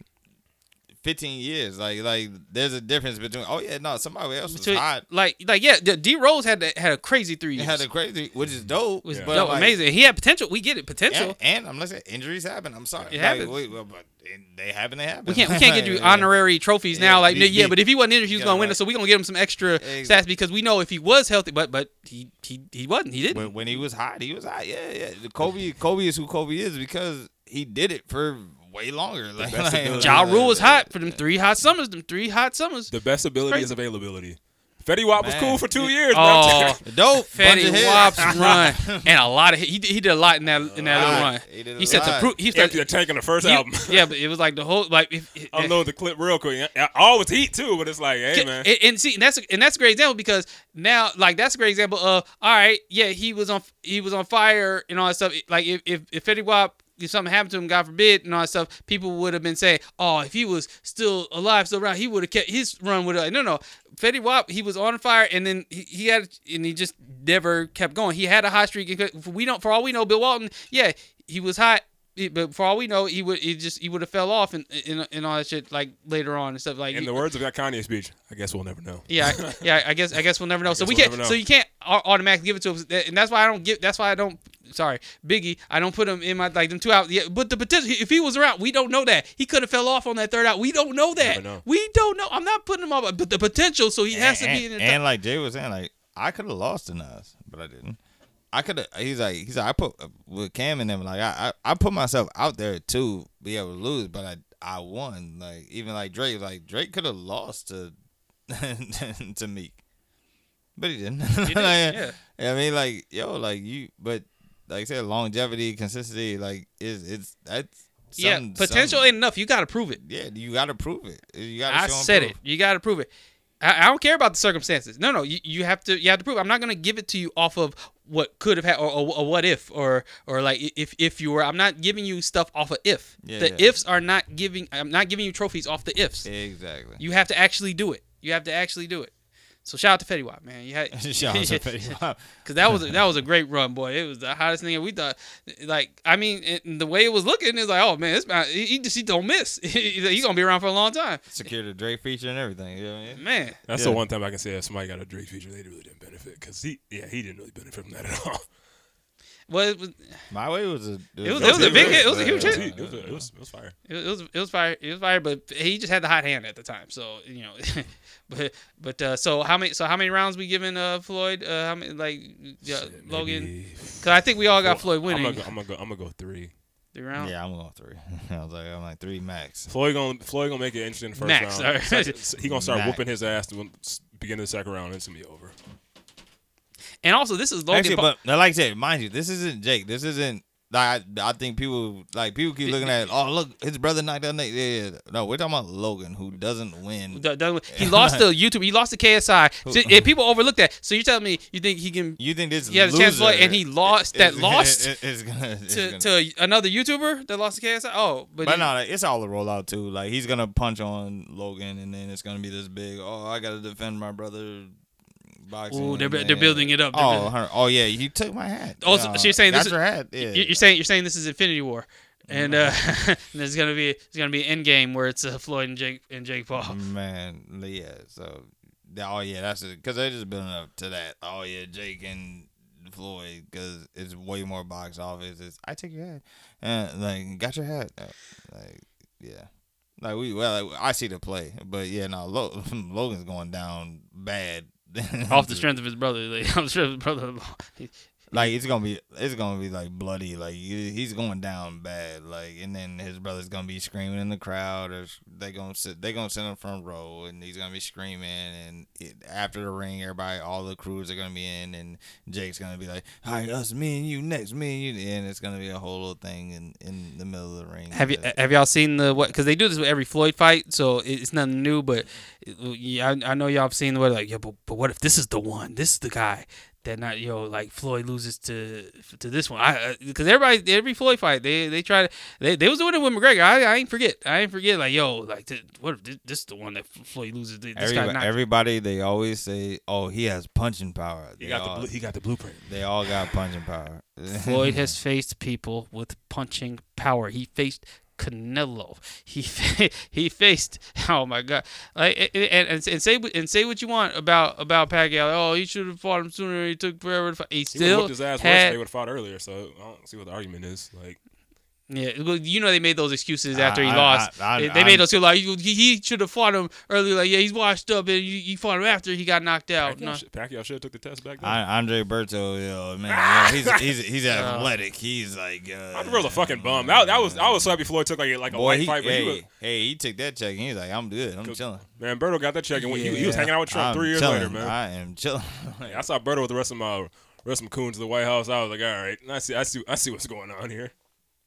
fifteen years. Like like there's a difference between oh yeah, no, somebody else was to- hot. like like yeah, the- D Rose had the, had a crazy three He years. had a crazy, which is dope. was Yeah. but dope, like, amazing. He had potential. We get it, potential. And, and I'm not saying injuries happen. I'm sorry. It Like, happens. wait, well, but they happen. They happen. We can't we can't get you Yeah. honorary trophies Yeah, now. Like be- yeah, be- but if he wasn't injured, he was Yeah, gonna win right. it. So we gonna give him some extra Exactly. stats because we know if he was healthy, but but he he he wasn't. He didn't. When, when he was hot, he was hot. Yeah, yeah. The Kobe, Kobe is who Kobe is because he did it for way longer. Like, best like, ability. Ja like, Rule was hot for them three hot summers. Them three hot summers. The best ability Crazy. is availability. Fetty Wap was Man. cool for two years, Oh, bro. Dope. bunch Fetty of hits. Wap's run and a lot of he did, he did a lot in that in that lot. little run. He did a He said to lot. prove he He emptied started, the tank on the first he- album. yeah, but it was like the whole like if, Unload the clip real quick. All was heat too, but it's like, hey man. And, and see, and that's a, and that's a great example because now, like, that's a great example of all right, yeah, he was on he was on fire and all that stuff. Like, if if, if Fetty Wap, if something happened to him, God forbid, and all that stuff, people would have been saying, oh, if he was still alive, still around, he would have kept his run. Would have no, no. Fetty Wap, he was on fire, and then he, he had, and he just never kept going. He had a hot streak. We don't, for all we know, Bill Walton, yeah, he was hot. He- But for all we know, he would he just he would have fell off and, and and all that shit like later on and stuff like. In he- the words of that Kanye speech, I guess we'll never know. yeah, I- yeah. I guess I guess we'll never know. So guess we we'll can't. never know. So you can't au- automatically give it to him, and that's why I don't give. That's why I don't. Sorry, Biggie. I don't put him in my like them two out. Yeah, but the potential. If he was around, we don't know that he could have fell off on that third out. We don't know that. Never know. We don't know. I'm not putting him off, but the potential. So he has to and, be in the and like Jay was saying, like I could have lost to Nas, but I didn't. I could have. He's like, he's like, I put with Cam and them. Like I, I, I put myself out there to be able to lose, but I, I won. Like even like Drake, like Drake could have lost to, to Meek, but he didn't. He did, Like, yeah. I mean, like yo, like you, but like I said, longevity, consistency, like is it's that's yeah, some- potential some- ain't enough. You got to prove it. Yeah, you got to prove it. You got. I said it. You got to prove it. I, I don't care about the circumstances. No, no. You, you have to. You have to prove. I'm not gonna give it to you off of what could have had or, or, or what if or or like if if you were. I'm not giving you stuff off of if. Yeah, the yeah. ifs are not giving. I'm not giving you trophies off the ifs. Exactly. You have to actually do it. You have to actually do it. So shout out to Fetty Wap, man. You had Shout out to Fetty Wap. because that was a, that was a great run, boy. It was the hottest thing we thought. Like I mean, it, the way it was looking is like, oh man, this man, he, he just he don't miss. He's gonna be around for a long time, Secured the Drake feature and everything. You know what I mean? man. That's Yeah. the one time I can say if somebody got a Drake feature, they really didn't benefit because he, yeah, he didn't really benefit from that at all. Well, it was My way was a. It was- it was a big hit. It was a huge It was, hit. heat. It was, it was, it was fire. It was, it was it was fire. It was fire, but he just had the hot hand at the time. So you know, but but uh, so how many so how many rounds we giving uh, Floyd? Uh, how many like yeah, Shit, Logan? maybe Because I think we all got four. Floyd winning. I'm gonna, go, I'm gonna go. I'm gonna go three. Three rounds. Yeah, I'm going three. I was like, I'm like three max. Floyd gonna Floyd gonna make it interesting the first Max, round. all right. Second- he gonna start Max. whooping his ass to begin the second round. And it's gonna be over. And also, this is Logan. Actually, Paul- but now, like I said, mind you, this isn't Jake. This isn't. Like, I, I think people like people keep looking at. Oh, look, his brother knocked out Nate. Yeah, yeah. No, we're talking about Logan, who doesn't win. Done- done with- he lost to YouTube. He lost to K S I. So, and people overlook that. So you're telling me you think he can You think this? He had a chance to loser play, and he lost- that is- lost is- is gonna, is to, gonna- to another YouTuber that lost to K S I? Oh, but, But he- no, like, it's all a rollout too. Like he's gonna punch on Logan, and then it's gonna be this big. Oh, I gotta defend my brother. Boxing. Ooh, they're, and they're then- building it up. They're Oh, building- her, oh yeah, you took my hat. Oh, so- Yeah, so you're saying that's this is- her hat? Yeah. You- You're saying you're saying this is Infinity War. and uh, and there's gonna be it's gonna be an end game where it's uh, Floyd and Jake and Jake Paul. Man, yeah. So, oh yeah, that's it. Because they just building up to that. Oh yeah, Jake and Floyd, because it's way more box office. It's I take your hat, and like got your hat. Uh, like yeah, like we well, like, I see the play, but yeah, no, Lo- Logan's going down bad. Off the strength of his brother, like, off the strength of his brother. Like it's gonna be, it's gonna be like bloody. Like he- he's going down bad. Like and then his brother's gonna be screaming in the crowd, or they gonna sit, they gonna sit in the front row, and he's gonna be screaming. And it, after the ring, everybody, all the crews are gonna be in, and Jake's gonna be like, "All right, us, me and you next, me and you," and it's gonna be a whole little thing in, in the middle of the ring. Have you have y'all seen the what? Because they do this with every Floyd fight, so it's nothing new. But yeah, I, I know y'all have seen the what like yeah, but but what if this is the one? This is the guy that not yo like Floyd loses to to this one. I because everybody every Floyd fight they they try to they, they was doing it with McGregor. I, I ain't forget I ain't forget like yo like th- what if this, this is the one that Floyd loses? This everybody, guy knocked everybody, they always say, "Oh, he has punching power." He They got all, the blue, he got the blueprint. They all got punching power. Floyd has faced people with punching power. He faced Canelo. He fa- he faced oh my god like and, and, and say and say what you want about about Pacquiao. Oh, he should have fought him sooner. He took forever to fight. He He still whooped his ass worse had if they would have fought earlier. So I don't see what the argument is. Like yeah. Well, you know they made those excuses after he I- I- lost. I- I- they, they made those like he, he should have fought him earlier. Like yeah, he's washed up and you, you fought him after he got knocked out. Pacquiao, No. should, Pacquiao should have took the test back then. I, Andre Berto, yo, man, yo, he's he's he's athletic. He's like uh, Andre was a fucking bum. That, that was I was so happy Floyd took like, like a boy. light He, fight, but hey, he was, hey, he took that check and he's like, I'm good. I'm chilling. man, Berto got that check and he, he was Yeah, hanging out with Trump I'm three years chilling. later, man. I am chilling. I saw Berto with the rest of my rest of my coons at the White House. I was like, all right, I see, I see, I see what's going on here.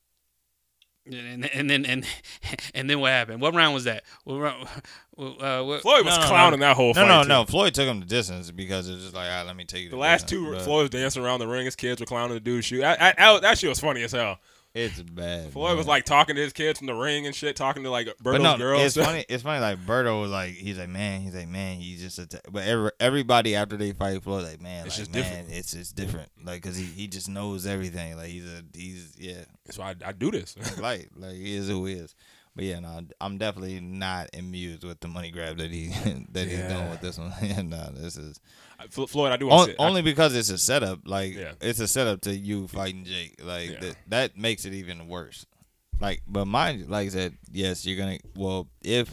And, and then and and then what happened? What round was that? What round? Uh, what, Floyd was No, no, clowning no. that whole No, fight. no, too. no. Floyd took him the distance because it's just like, all right, let me take you. The the last distance. two, But Floyd was dancing around the ring. His kids were clowning the dude shoot. I, I, I, that shit was funny as hell. It's bad. Floyd man. was like talking to his kids from the ring and shit, talking to like But Berto's no, girls. it's funny. It's funny. Like Berto was like, he's like, man, he's like, man, he's just. A t-. But every, everybody after they fight Floyd, like, man, It's like, just man, different. it's it's different. Like, cause he, he just knows everything. Like he's a he's yeah, That's why I, I do this. like like he is who he is. But yeah, no, I'm definitely not amused with the money grab that he that he's Yeah. doing with this one. Yeah, no, this is Fl- Floyd, I do want on, to say only because it's a setup. Like Yeah. it's a setup to you fighting Jake. Like Yeah. that that makes it even worse. Like, but mind you, like I said, yes, you're gonna. Well, if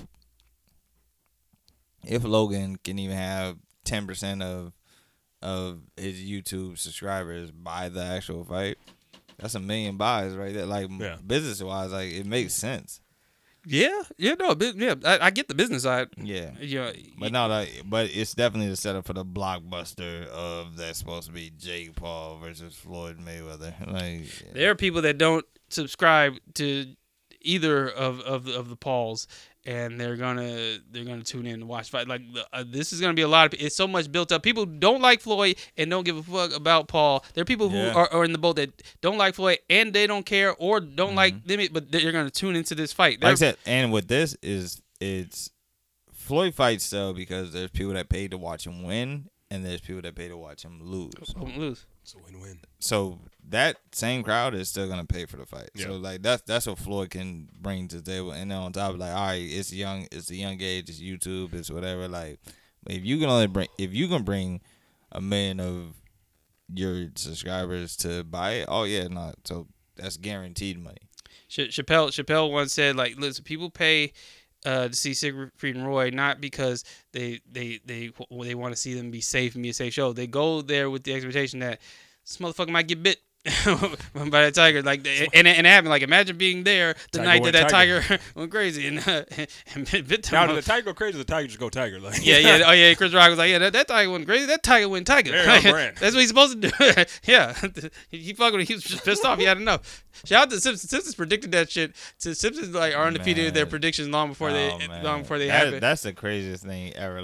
if Logan can even have ten percent of of his YouTube subscribers buy the actual fight, that's a million buys right there. Like Yeah. business wise, like it makes sense. yeah, yeah, no, bu- yeah. I, I get the business side. Yeah. Yeah, But no, like, but it's definitely the setup for the blockbuster of that's supposed to be Jake Paul versus Floyd Mayweather. Like, there are people that don't subscribe to either of of the, of the Pauls, and they're gonna they're gonna tune in and watch fight. Like the, uh, this is gonna be a lot of. It's so much built up. People don't like Floyd and don't give a fuck about Paul. There are people who Yeah. are, are in the boat that don't like Floyd and they don't care or don't like them, but they're gonna tune into this fight. like I They're- said, and with this is it's Floyd fights sell because there's people that pay to watch him win, and there's people that pay to watch him lose. Don't lose. it's a win-win. So that same crowd is still gonna pay for the fight. Yeah. So like that's that's what Floyd can bring to the table. And then on top of like, all right, it's young, it's a young age, it's YouTube, it's whatever. Like if you can only bring if you can bring a million of your subscribers to buy it, oh yeah, no, so that's guaranteed money. Ch- Chappelle Chappelle once said like, listen, people pay uh, to see Siegfried and Roy not because they they they they want to see them be safe and be a safe show. They go there with the expectation that this motherfucker might get bit by that tiger. Like and and it happened. Like imagine being there the Tiger night that went that tiger. tiger went crazy and, uh, and bit, bit them. Now, up. did the tiger go crazy? Or the tiger just go tiger? Like, Yeah, yeah, oh yeah. Chris Rock was like, yeah, that, that tiger went crazy. That tiger went tiger. Very on brand. That's what he's supposed to do. Yeah, he, he fucking. He was just pissed off. He had enough. Shout out to Simpsons. Simpsons predicted that shit. To Simpsons like are undefeated in their Man. predictions long before they Oh, man. long before they That- happen. That's the craziest thing ever. Like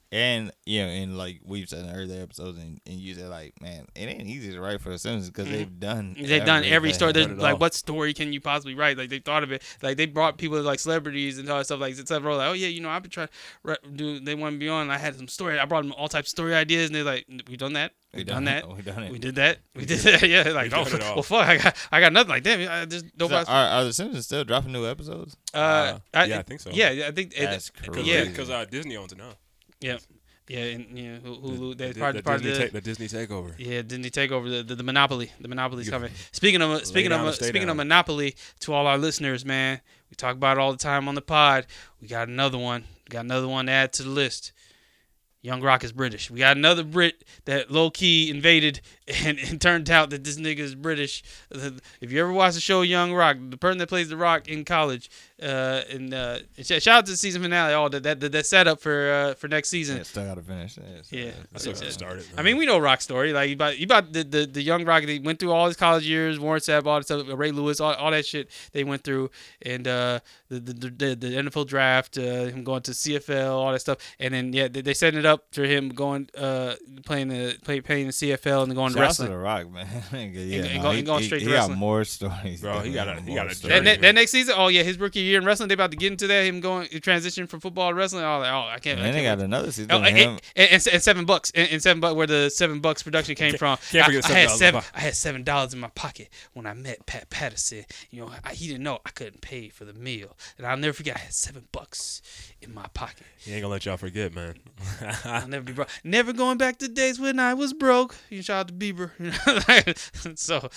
And you know, and like we've said in earlier episodes, and, and you said like, man, it ain't easy to write for the Simpsons because Mhm. they've done They've done every story. There's Done it like, all. what story can you possibly write? Like they thought of it. Like they brought people like celebrities and all that stuff. Like several like, oh yeah, you know, I've been trying to do. They want to be on. I had some story. I brought them all types of story ideas, and they're like, we done that. We done that. We done it. We did that. We did that. Yeah, like We've oh done it all. well, fuck. I got I got nothing. Like damn, I just So don't. are, are the Simpsons still dropping new episodes? Uh, Uh, yeah, I think so. Yeah, I think. That's it, crazy. Yeah, because uh, Disney owns it now. yeah, yeah, and yeah, Hulu. The, That's the, part, the, part Disney of the. ta- the Disney takeover. Yeah, Disney take over the, the, the monopoly. The monopoly's You- coming. Speaking of Lay speaking down of or stay speaking of down. monopoly, to all our listeners, man, we talk about it all the time on the pod. We got another one. We got another one to add to the list. Young Rock is British. We got another Brit that low key invaded, and it turned out that this nigga is British. If you ever watch the show Young Rock, the person that plays the Rock in college, uh, and uh, shout out to the season finale, all that that that setup for uh, for next season. Yeah, still gotta finish. Yeah, so Yeah. that's- That's what It's- started. I mean, we know Rock's story. Like, you about, you about the, the, the young Rock, they went through all his college years, Warren Sapp, all that stuff, Ray Lewis, all, all that shit they went through. And uh, the, the, the, the N F L draft, uh, him going to C F L, all that stuff. And then, yeah, they, they set it up for him going, uh, playing the play, playing the C F L and going to Shout out to wrestling. The Rock, man. yeah, and no, go- he, and going he- straight he to got wrestling. more stories. Bro, he got a- Definitely he got more a stories. That, that, that next season, oh, yeah, his rookie year in wrestling, they about to get into that, him going, transition from football to wrestling. Oh, like, oh I can't. And I then they can't got wait. another season. Oh, of and, him. and, and, and seven bucks, and, and seven bucks, where the seven bucks production came from. can't I, forget I had $7 seven. in I had seven dollars in my pocket when I met Pat Patterson. You know, I, he didn't know I couldn't pay for the meal, and I'll never forget. I had seven bucks in my pocket. He ain't gonna let y'all forget, man. I'll never be broke. Never going back to days when I was broke. You shout out to Bieber. So.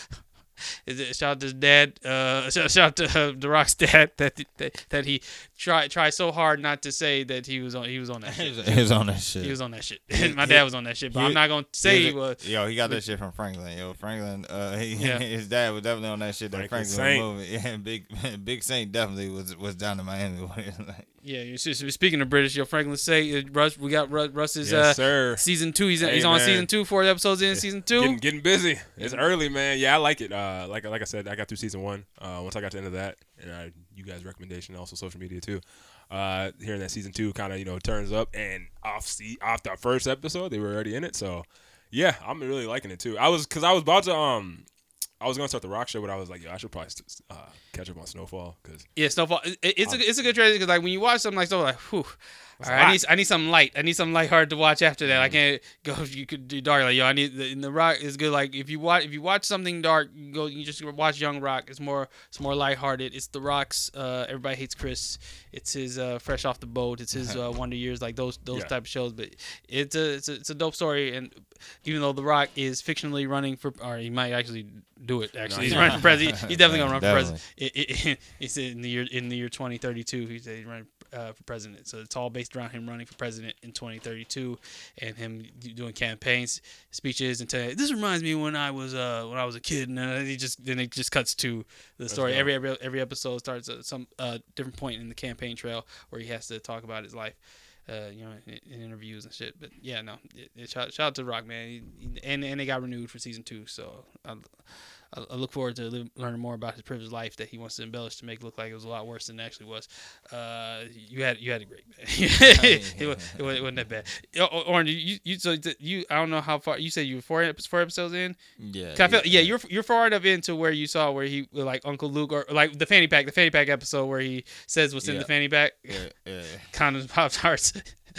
Is it, shout out to his dad. Uh, shout, shout out to uh, The Rock's dad that, that that he tried tried so hard not to say that he was on he was on that shit. He was on that shit. He was on that shit. He- My dad was on that shit, but he- I'm not gonna say He he was. Yo, he got that shit from Franklin. Yo, Franklin. Uh, he, Yeah. his dad was definitely on that shit. That Franklin Franklin was Saint. moving. Yeah, Big Big Saint definitely was was down in Miami. Like, Yeah, you see- speaking of British, yo, Franklin say uh, Russ. We got Russ, Russ's yes, uh, sir. season two. He's Hey, he's on man. season two. Four episodes in season two. Getting, getting busy. It's early, man. Yeah, I like it. Uh, like like I said, I got through season one. Uh, once I got to the end of that, and I, you guys' recommendation, also social media too. Uh, hearing that season two kind of you know turns up, and off see off the first episode, they were already in it. So yeah, I'm really liking it too. I was because I was about to um. I was gonna start the Rock show, but I was like, yo, I should probably uh, catch up on Snowfall because Yeah, Snowfall. It, it's a it's a good transition because like when you watch something like Snowfall, like, whew. All a right, I lot. need I need something light. I need something lighthearted to watch after that. I can't go. You could do dark. Like yo, I need the, and the Rock is good. Like if you watch if you watch something dark, you go you just watch Young Rock. It's more it's more lighthearted. It's the Rock's. Uh, Everybody Hates Chris. It's his uh, Fresh Off the Boat. It's his uh, Wonder Years. Like those those Yeah. type of shows. But it's a, it's a it's a dope story. And even though the Rock is fictionally running for, or he might actually do it. Actually, he's he's running for president. He's definitely gonna run for Definitely. president. It, it, he said in the year in the year twenty thirty-two, he said he's running uh, for president. So it's all based around him running for president in twenty thirty-two, and him doing campaigns, speeches, and telling. This reminds me when I was uh when I was a kid, and then he just then it just cuts to the story. dope. Every every every episode starts at some uh different point in the campaign trail where he has to talk about his life. Uh, you know, in, in interviews and shit. But yeah, no, it, it, shout, shout out to Rock, man. He, he, and and they got renewed for season two, so I, I, I look forward to li- learning more about his privileged life that he wants to embellish to make it look like it was a lot worse than it actually was. Uh, you had you had it great, man. it, was, it, was, it wasn't that bad. O- O- Orange, you you so th- you I don't know how far you said you were four ep- four episodes in. yeah, 'Cause I feel, yeah, you're you're far enough into where you saw where he like Uncle Luke or like the fanny pack, the fanny pack episode where he says what's in Yeah. the fanny pack. yeah, yeah. Condoms, Pop Tarts.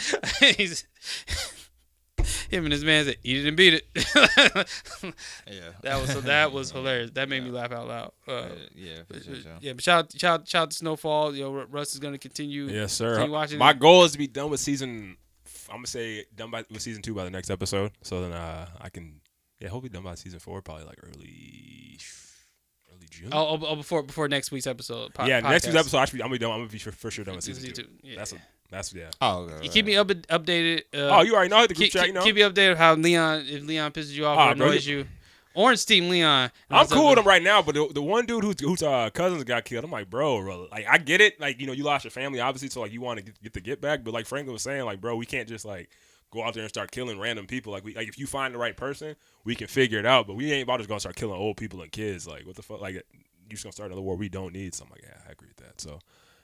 He's him and his man said, "Eat it and beat it." Yeah. That was that was hilarious. That made me laugh out loud. Uh, Uh, yeah, for but- sure. but- so. yeah, but shout out, shout out, shout out to Snowfall. You know, Russ is gonna continue. yes, sir. continue watching My it. goal is to be done with season. I'm gonna say done by with season two by the next episode, so then uh, I can yeah hopefully done by season four probably like early early June. Oh, oh, oh, before before next week's episode. Po- yeah, next week's podcast. episode I should be, I'm gonna be done. I'm gonna be for, for sure done with season Season two. two, yeah. That's a, that's yeah. Oh, okay, You keep me up updated. Uh, oh, you already know I hit the group keep, chat. keep, You know, keep me updated how Leon if Leon pisses you off Ah, or bro, annoys you. Orange Team Leon. I'm cool with him right now, but the, the one dude whose whose uh, cousins got killed, I'm like, bro, bro, like I get it, like you know, you lost your family, obviously, so like you want to get, get the get back, but like Franklin was saying, like, bro, we can't just like go out there and start killing random people. Like we, like if you find the right person, we can figure it out, but we ain't about to go start killing old people and kids. Like what the fuck, like you just gonna start another war we don't need. So I'm like, yeah, I agree with that. So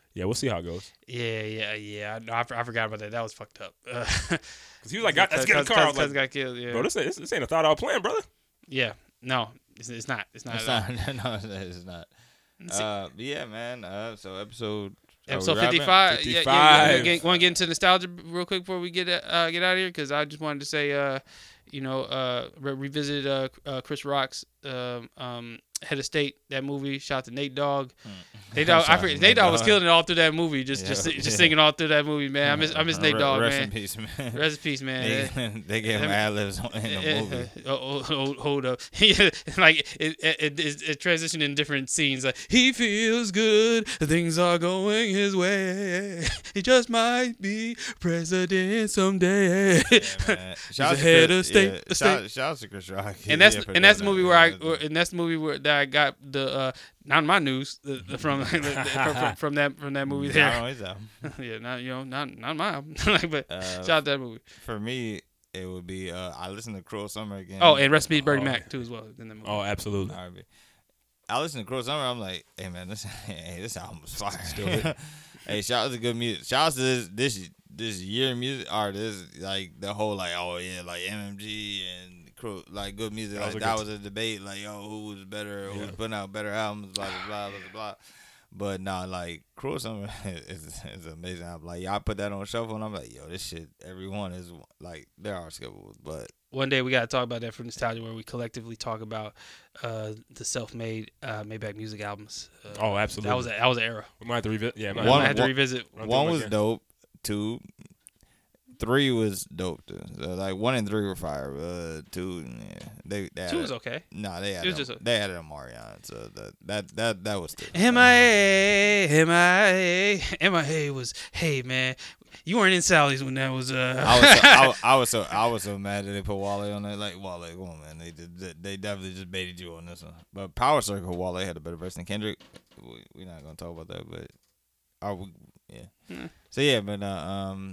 Yeah, we'll see how it goes. Yeah, yeah, yeah. I, know, I, I forgot about that. That was fucked up. Uh, Cause he was like, "God, let's get in the car." I was Cuz like, got killed. Yeah. "Bro, this, this, this ain't a thought out plan, brother." Yeah. No, it's, it's not. It's not. It's at all. not. No, it's not. Let's see. Uh, but yeah, man. Uh, so episode. are we Episode wrapping? fifty-five. Yeah, yeah, fifty-five. yeah. Want to get into nostalgia real quick before we get uh, get out of here? Because I just wanted to say, uh, you know, uh, re- revisit uh, uh, Chris Rock's um, um, Head of State, that movie. Shout out to Nate Dogg. Nate Dogg, I Shout out forget, to Nate Nate Dogg was Dogg. killing it all through that movie. Just Yeah, just just yeah. singing all through that movie, man. I miss I miss Nate Re- Dogg, Rest man. in peace, man. Rest in peace, man. They, they gave him Him- ad libs in the movie. Oh, oh, hold, hold up. Yeah, like it, it, it, it transitioned in different scenes. Like he feels good, things are going his way. He just might be president someday. Yeah, man. Shout out to head Chris, of state- yeah, of shout, state. shout out to Chris Rock. and that's Yeah, for and that's the doing movie that. where I Yeah, or- and that's the movie where that I got the uh, not my news the, the, from, from from from that from that movie Not there. on his album. Yeah, not you know not not mine. Like, but Uh, shout out that movie. For me, it would be uh, I listened to Cruel Summer again. Oh, and rest in peace, Bernie Oh. Mac too as well in that movie. Oh, absolutely. R and B. I listened to Cruel Summer. I'm like, hey man, this hey, this album was fire. Still hit. Hey, shout out to good music. Shout out to this this this year music artist. Like the whole like oh yeah like M M G and Cruel, like good music. That was Like a that good was a debate. Like yo, who was better? Who was Yeah. putting out better albums? Blah blah blah blah blah. But nah, like Cruel Summer is is an amazing album. Like y'all put that on shuffle, and I'm like, yo, this shit. Everyone is like there are skippable, but One day we got to talk about that for nostalgia, where we collectively talk about uh, the self-made uh, Maybach music albums. Uh, Oh, absolutely. that was a, that was an era. We might have to revisit. Yeah, We might One- might have to one- revisit. Run through one them was again. dope. Two, three was dope. Too. So like one and three were fire. Uh, two, yeah, they, they had Two was a- okay. Nah, they had It was a, just a- they had a Marion. So that that that that was still. M I A, M I A, M I A was, hey man, you weren't in Sally's when that was. Uh, I was so, I, was- I was so I was so mad that they put Wale on that. Like Wale, come on man, they did they definitely just baited you on this one. But Power Circle, Wale had a better verse than Kendrick. We we not gonna talk about that, but are we? Yeah. Hmm. So yeah, but uh, um,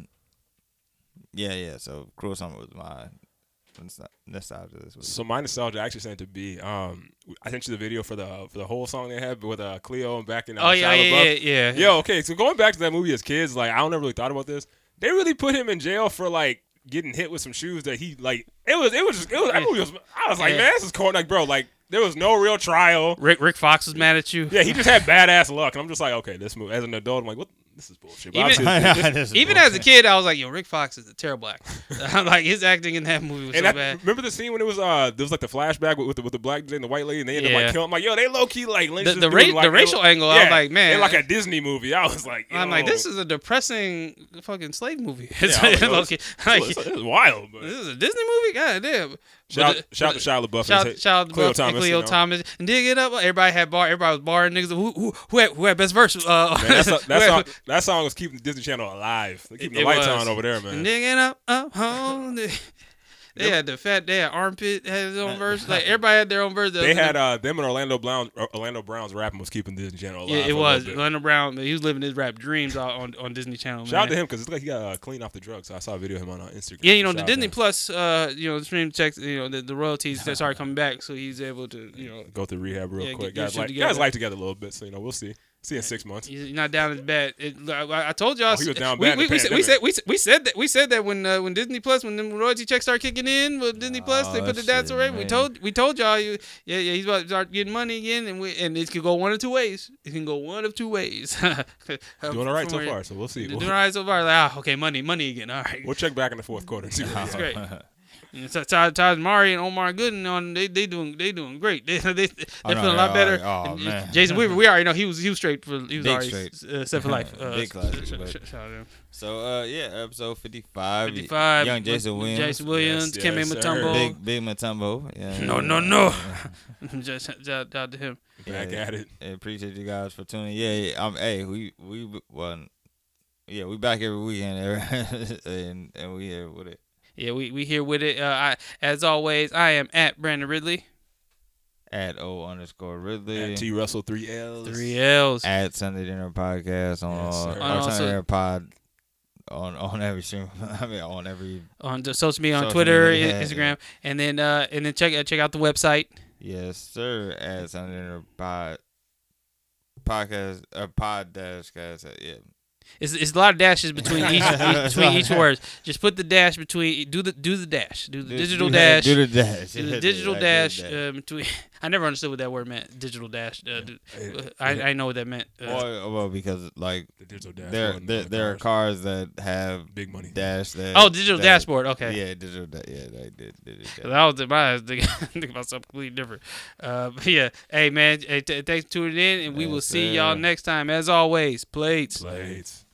yeah, yeah. So Cruel Summer was my nostalgia this week. So my nostalgia actually sent it to be. Um, I sent you the video for the for the whole song they had with uh, Cleo and back in. Uh, oh yeah, Shia yeah, LaBeouf. yeah, yeah. Yo, okay. So going back to that movie as kids, like I don't never really thought about this. They really put him in jail for like getting hit with some shoes that he like. It was it was just it was that movie was. I was like, Yeah. man, this is corny, like bro. Like there was no real trial. Rick Rick Fox was mad at you. Yeah, he just had badass luck, and I'm just like, okay, this movie. As an adult, I'm like, what? This is bullshit. But Even- obviously, it's- This is Even bullshit. as a kid, I was like, yo, Rick Fox is a terrible actor. Like his acting in that movie was And so I, bad. remember the scene when it was uh there was like the flashback with, with the with the black dude and the white lady and they ended up Yeah. like killing. I'm like, yo, they low key like lynched The, this the, dude, ra- like, the racial angle, I was like, man, in like a Disney movie. I was like, I'm yo. like, this is a depressing fucking slave movie. Yeah, I was like, Low-key. It's, Like, it's, it's wild, but this is a Disney movie. God damn. shout But- shout but- to Shia LaBeouf, Shout, and shout out to Cleo Buff and Thomas, Cleo you know. Thomas. And dig it up. Everybody had bar. Everybody was barring niggas. Who who who had, who had best verse? Uh, Man, that, song, who that, had- song, that song was keeping the Disney Channel alive. They're keeping It the lights was. on over there, man. Digging up, up home. They, they had the fat. They had armpit had his own verse. Like everybody had their own verse. They had uh, them and Orlando Brown. Orlando Brown's rapping was keeping Disney Channel alive. yeah, for it a was little bit. Orlando Brown. He was living his rap dreams on on, on Disney Channel. Shout out man. to him because it's like he got uh, clean off the drugs. So I saw a video of him on uh, Instagram. Yeah, you know Shout the out to Disney him. Plus, uh, you know the stream checks, you know the, the royalties that started coming back, so he's able to, you know, Go through rehab real Yeah, quick. get your Guys, shit like, together. guys like together a little bit, so you know we'll see. See in six months. he's not down as bad. It, I, I told y'all. Oh, he was down we, bad in we, the we, said, we pandemic. said we said we said that we said that when uh, when Disney Plus when the royalty checks start kicking in with Disney Plus, they Oh, put the shit, dance rate. We man. told we told y'all, you, yeah, yeah, he's about to start getting money again, and we and it can go one of two ways. It can go one of two ways. Doing all right so far, so we'll see. Doing We'll, all right so far. Like, ah, okay, money, money again. All right. we'll check back in the fourth quarter and see what That's we got. great. And so Ty, Ty Mari and Omar Gooden on they they doing they doing great. They they they're Oh, no, feeling a lot they're better. all right. Oh, And man. Jason Weaver, we already know he was he was straight for he was Big already straight. uh, set for life. Uh, Big classic, sh- sh- but- sh- shout out to him. So uh yeah, episode fifty-five. fifty-five. Young Jason Williams. Jason Williams, Yes, Kemi yes, sir. Mutombo. Big Big Matumbo. Yeah. No, no, no. Just shout out to him. Back Yeah. at it. Yeah, appreciate you guys for tuning. Yeah, yeah. Um, hey, we we well, yeah, we back every weekend, and and we here with it Yeah, we we here with it. Uh, I, as always, I am at Brandon Ridley. at O underscore Ridley. At T Russell three L's. Three L's. At Sunday Dinner Podcast on Yes, all, sir. or And Sunday also- Dinner Pod on on every stream. I mean on every On the social media, on Social Twitter, media, I- yeah, Instagram, and then uh, and then check check out the website. yes sir at Sunday Dinner Pod podcast or pod dash guys. Yeah. It's, it's a lot of dashes between each, each between each word. Just put the dash between. Do the do the dash. Do the Do- digital do- dash. Do the dash. Do the Yeah, digital do dash that. uh, between. I never understood what that word meant. Digital dash. Uh, do- It- I it- I know what that meant. Uh, Well, well, because like the digital dash. there on- there, on the there are cars. cars that have Big money. dash that. oh, digital that- dashboard. Okay. Yeah, digital. Da- yeah, they did. Digital dash. Cause I was in my eyes thinking, thinking about something completely different. Uh, but yeah. Hey man. Hey, t- thanks for tuning in, and we will Yes, see y'all sir. next time. As always, plates. Blades.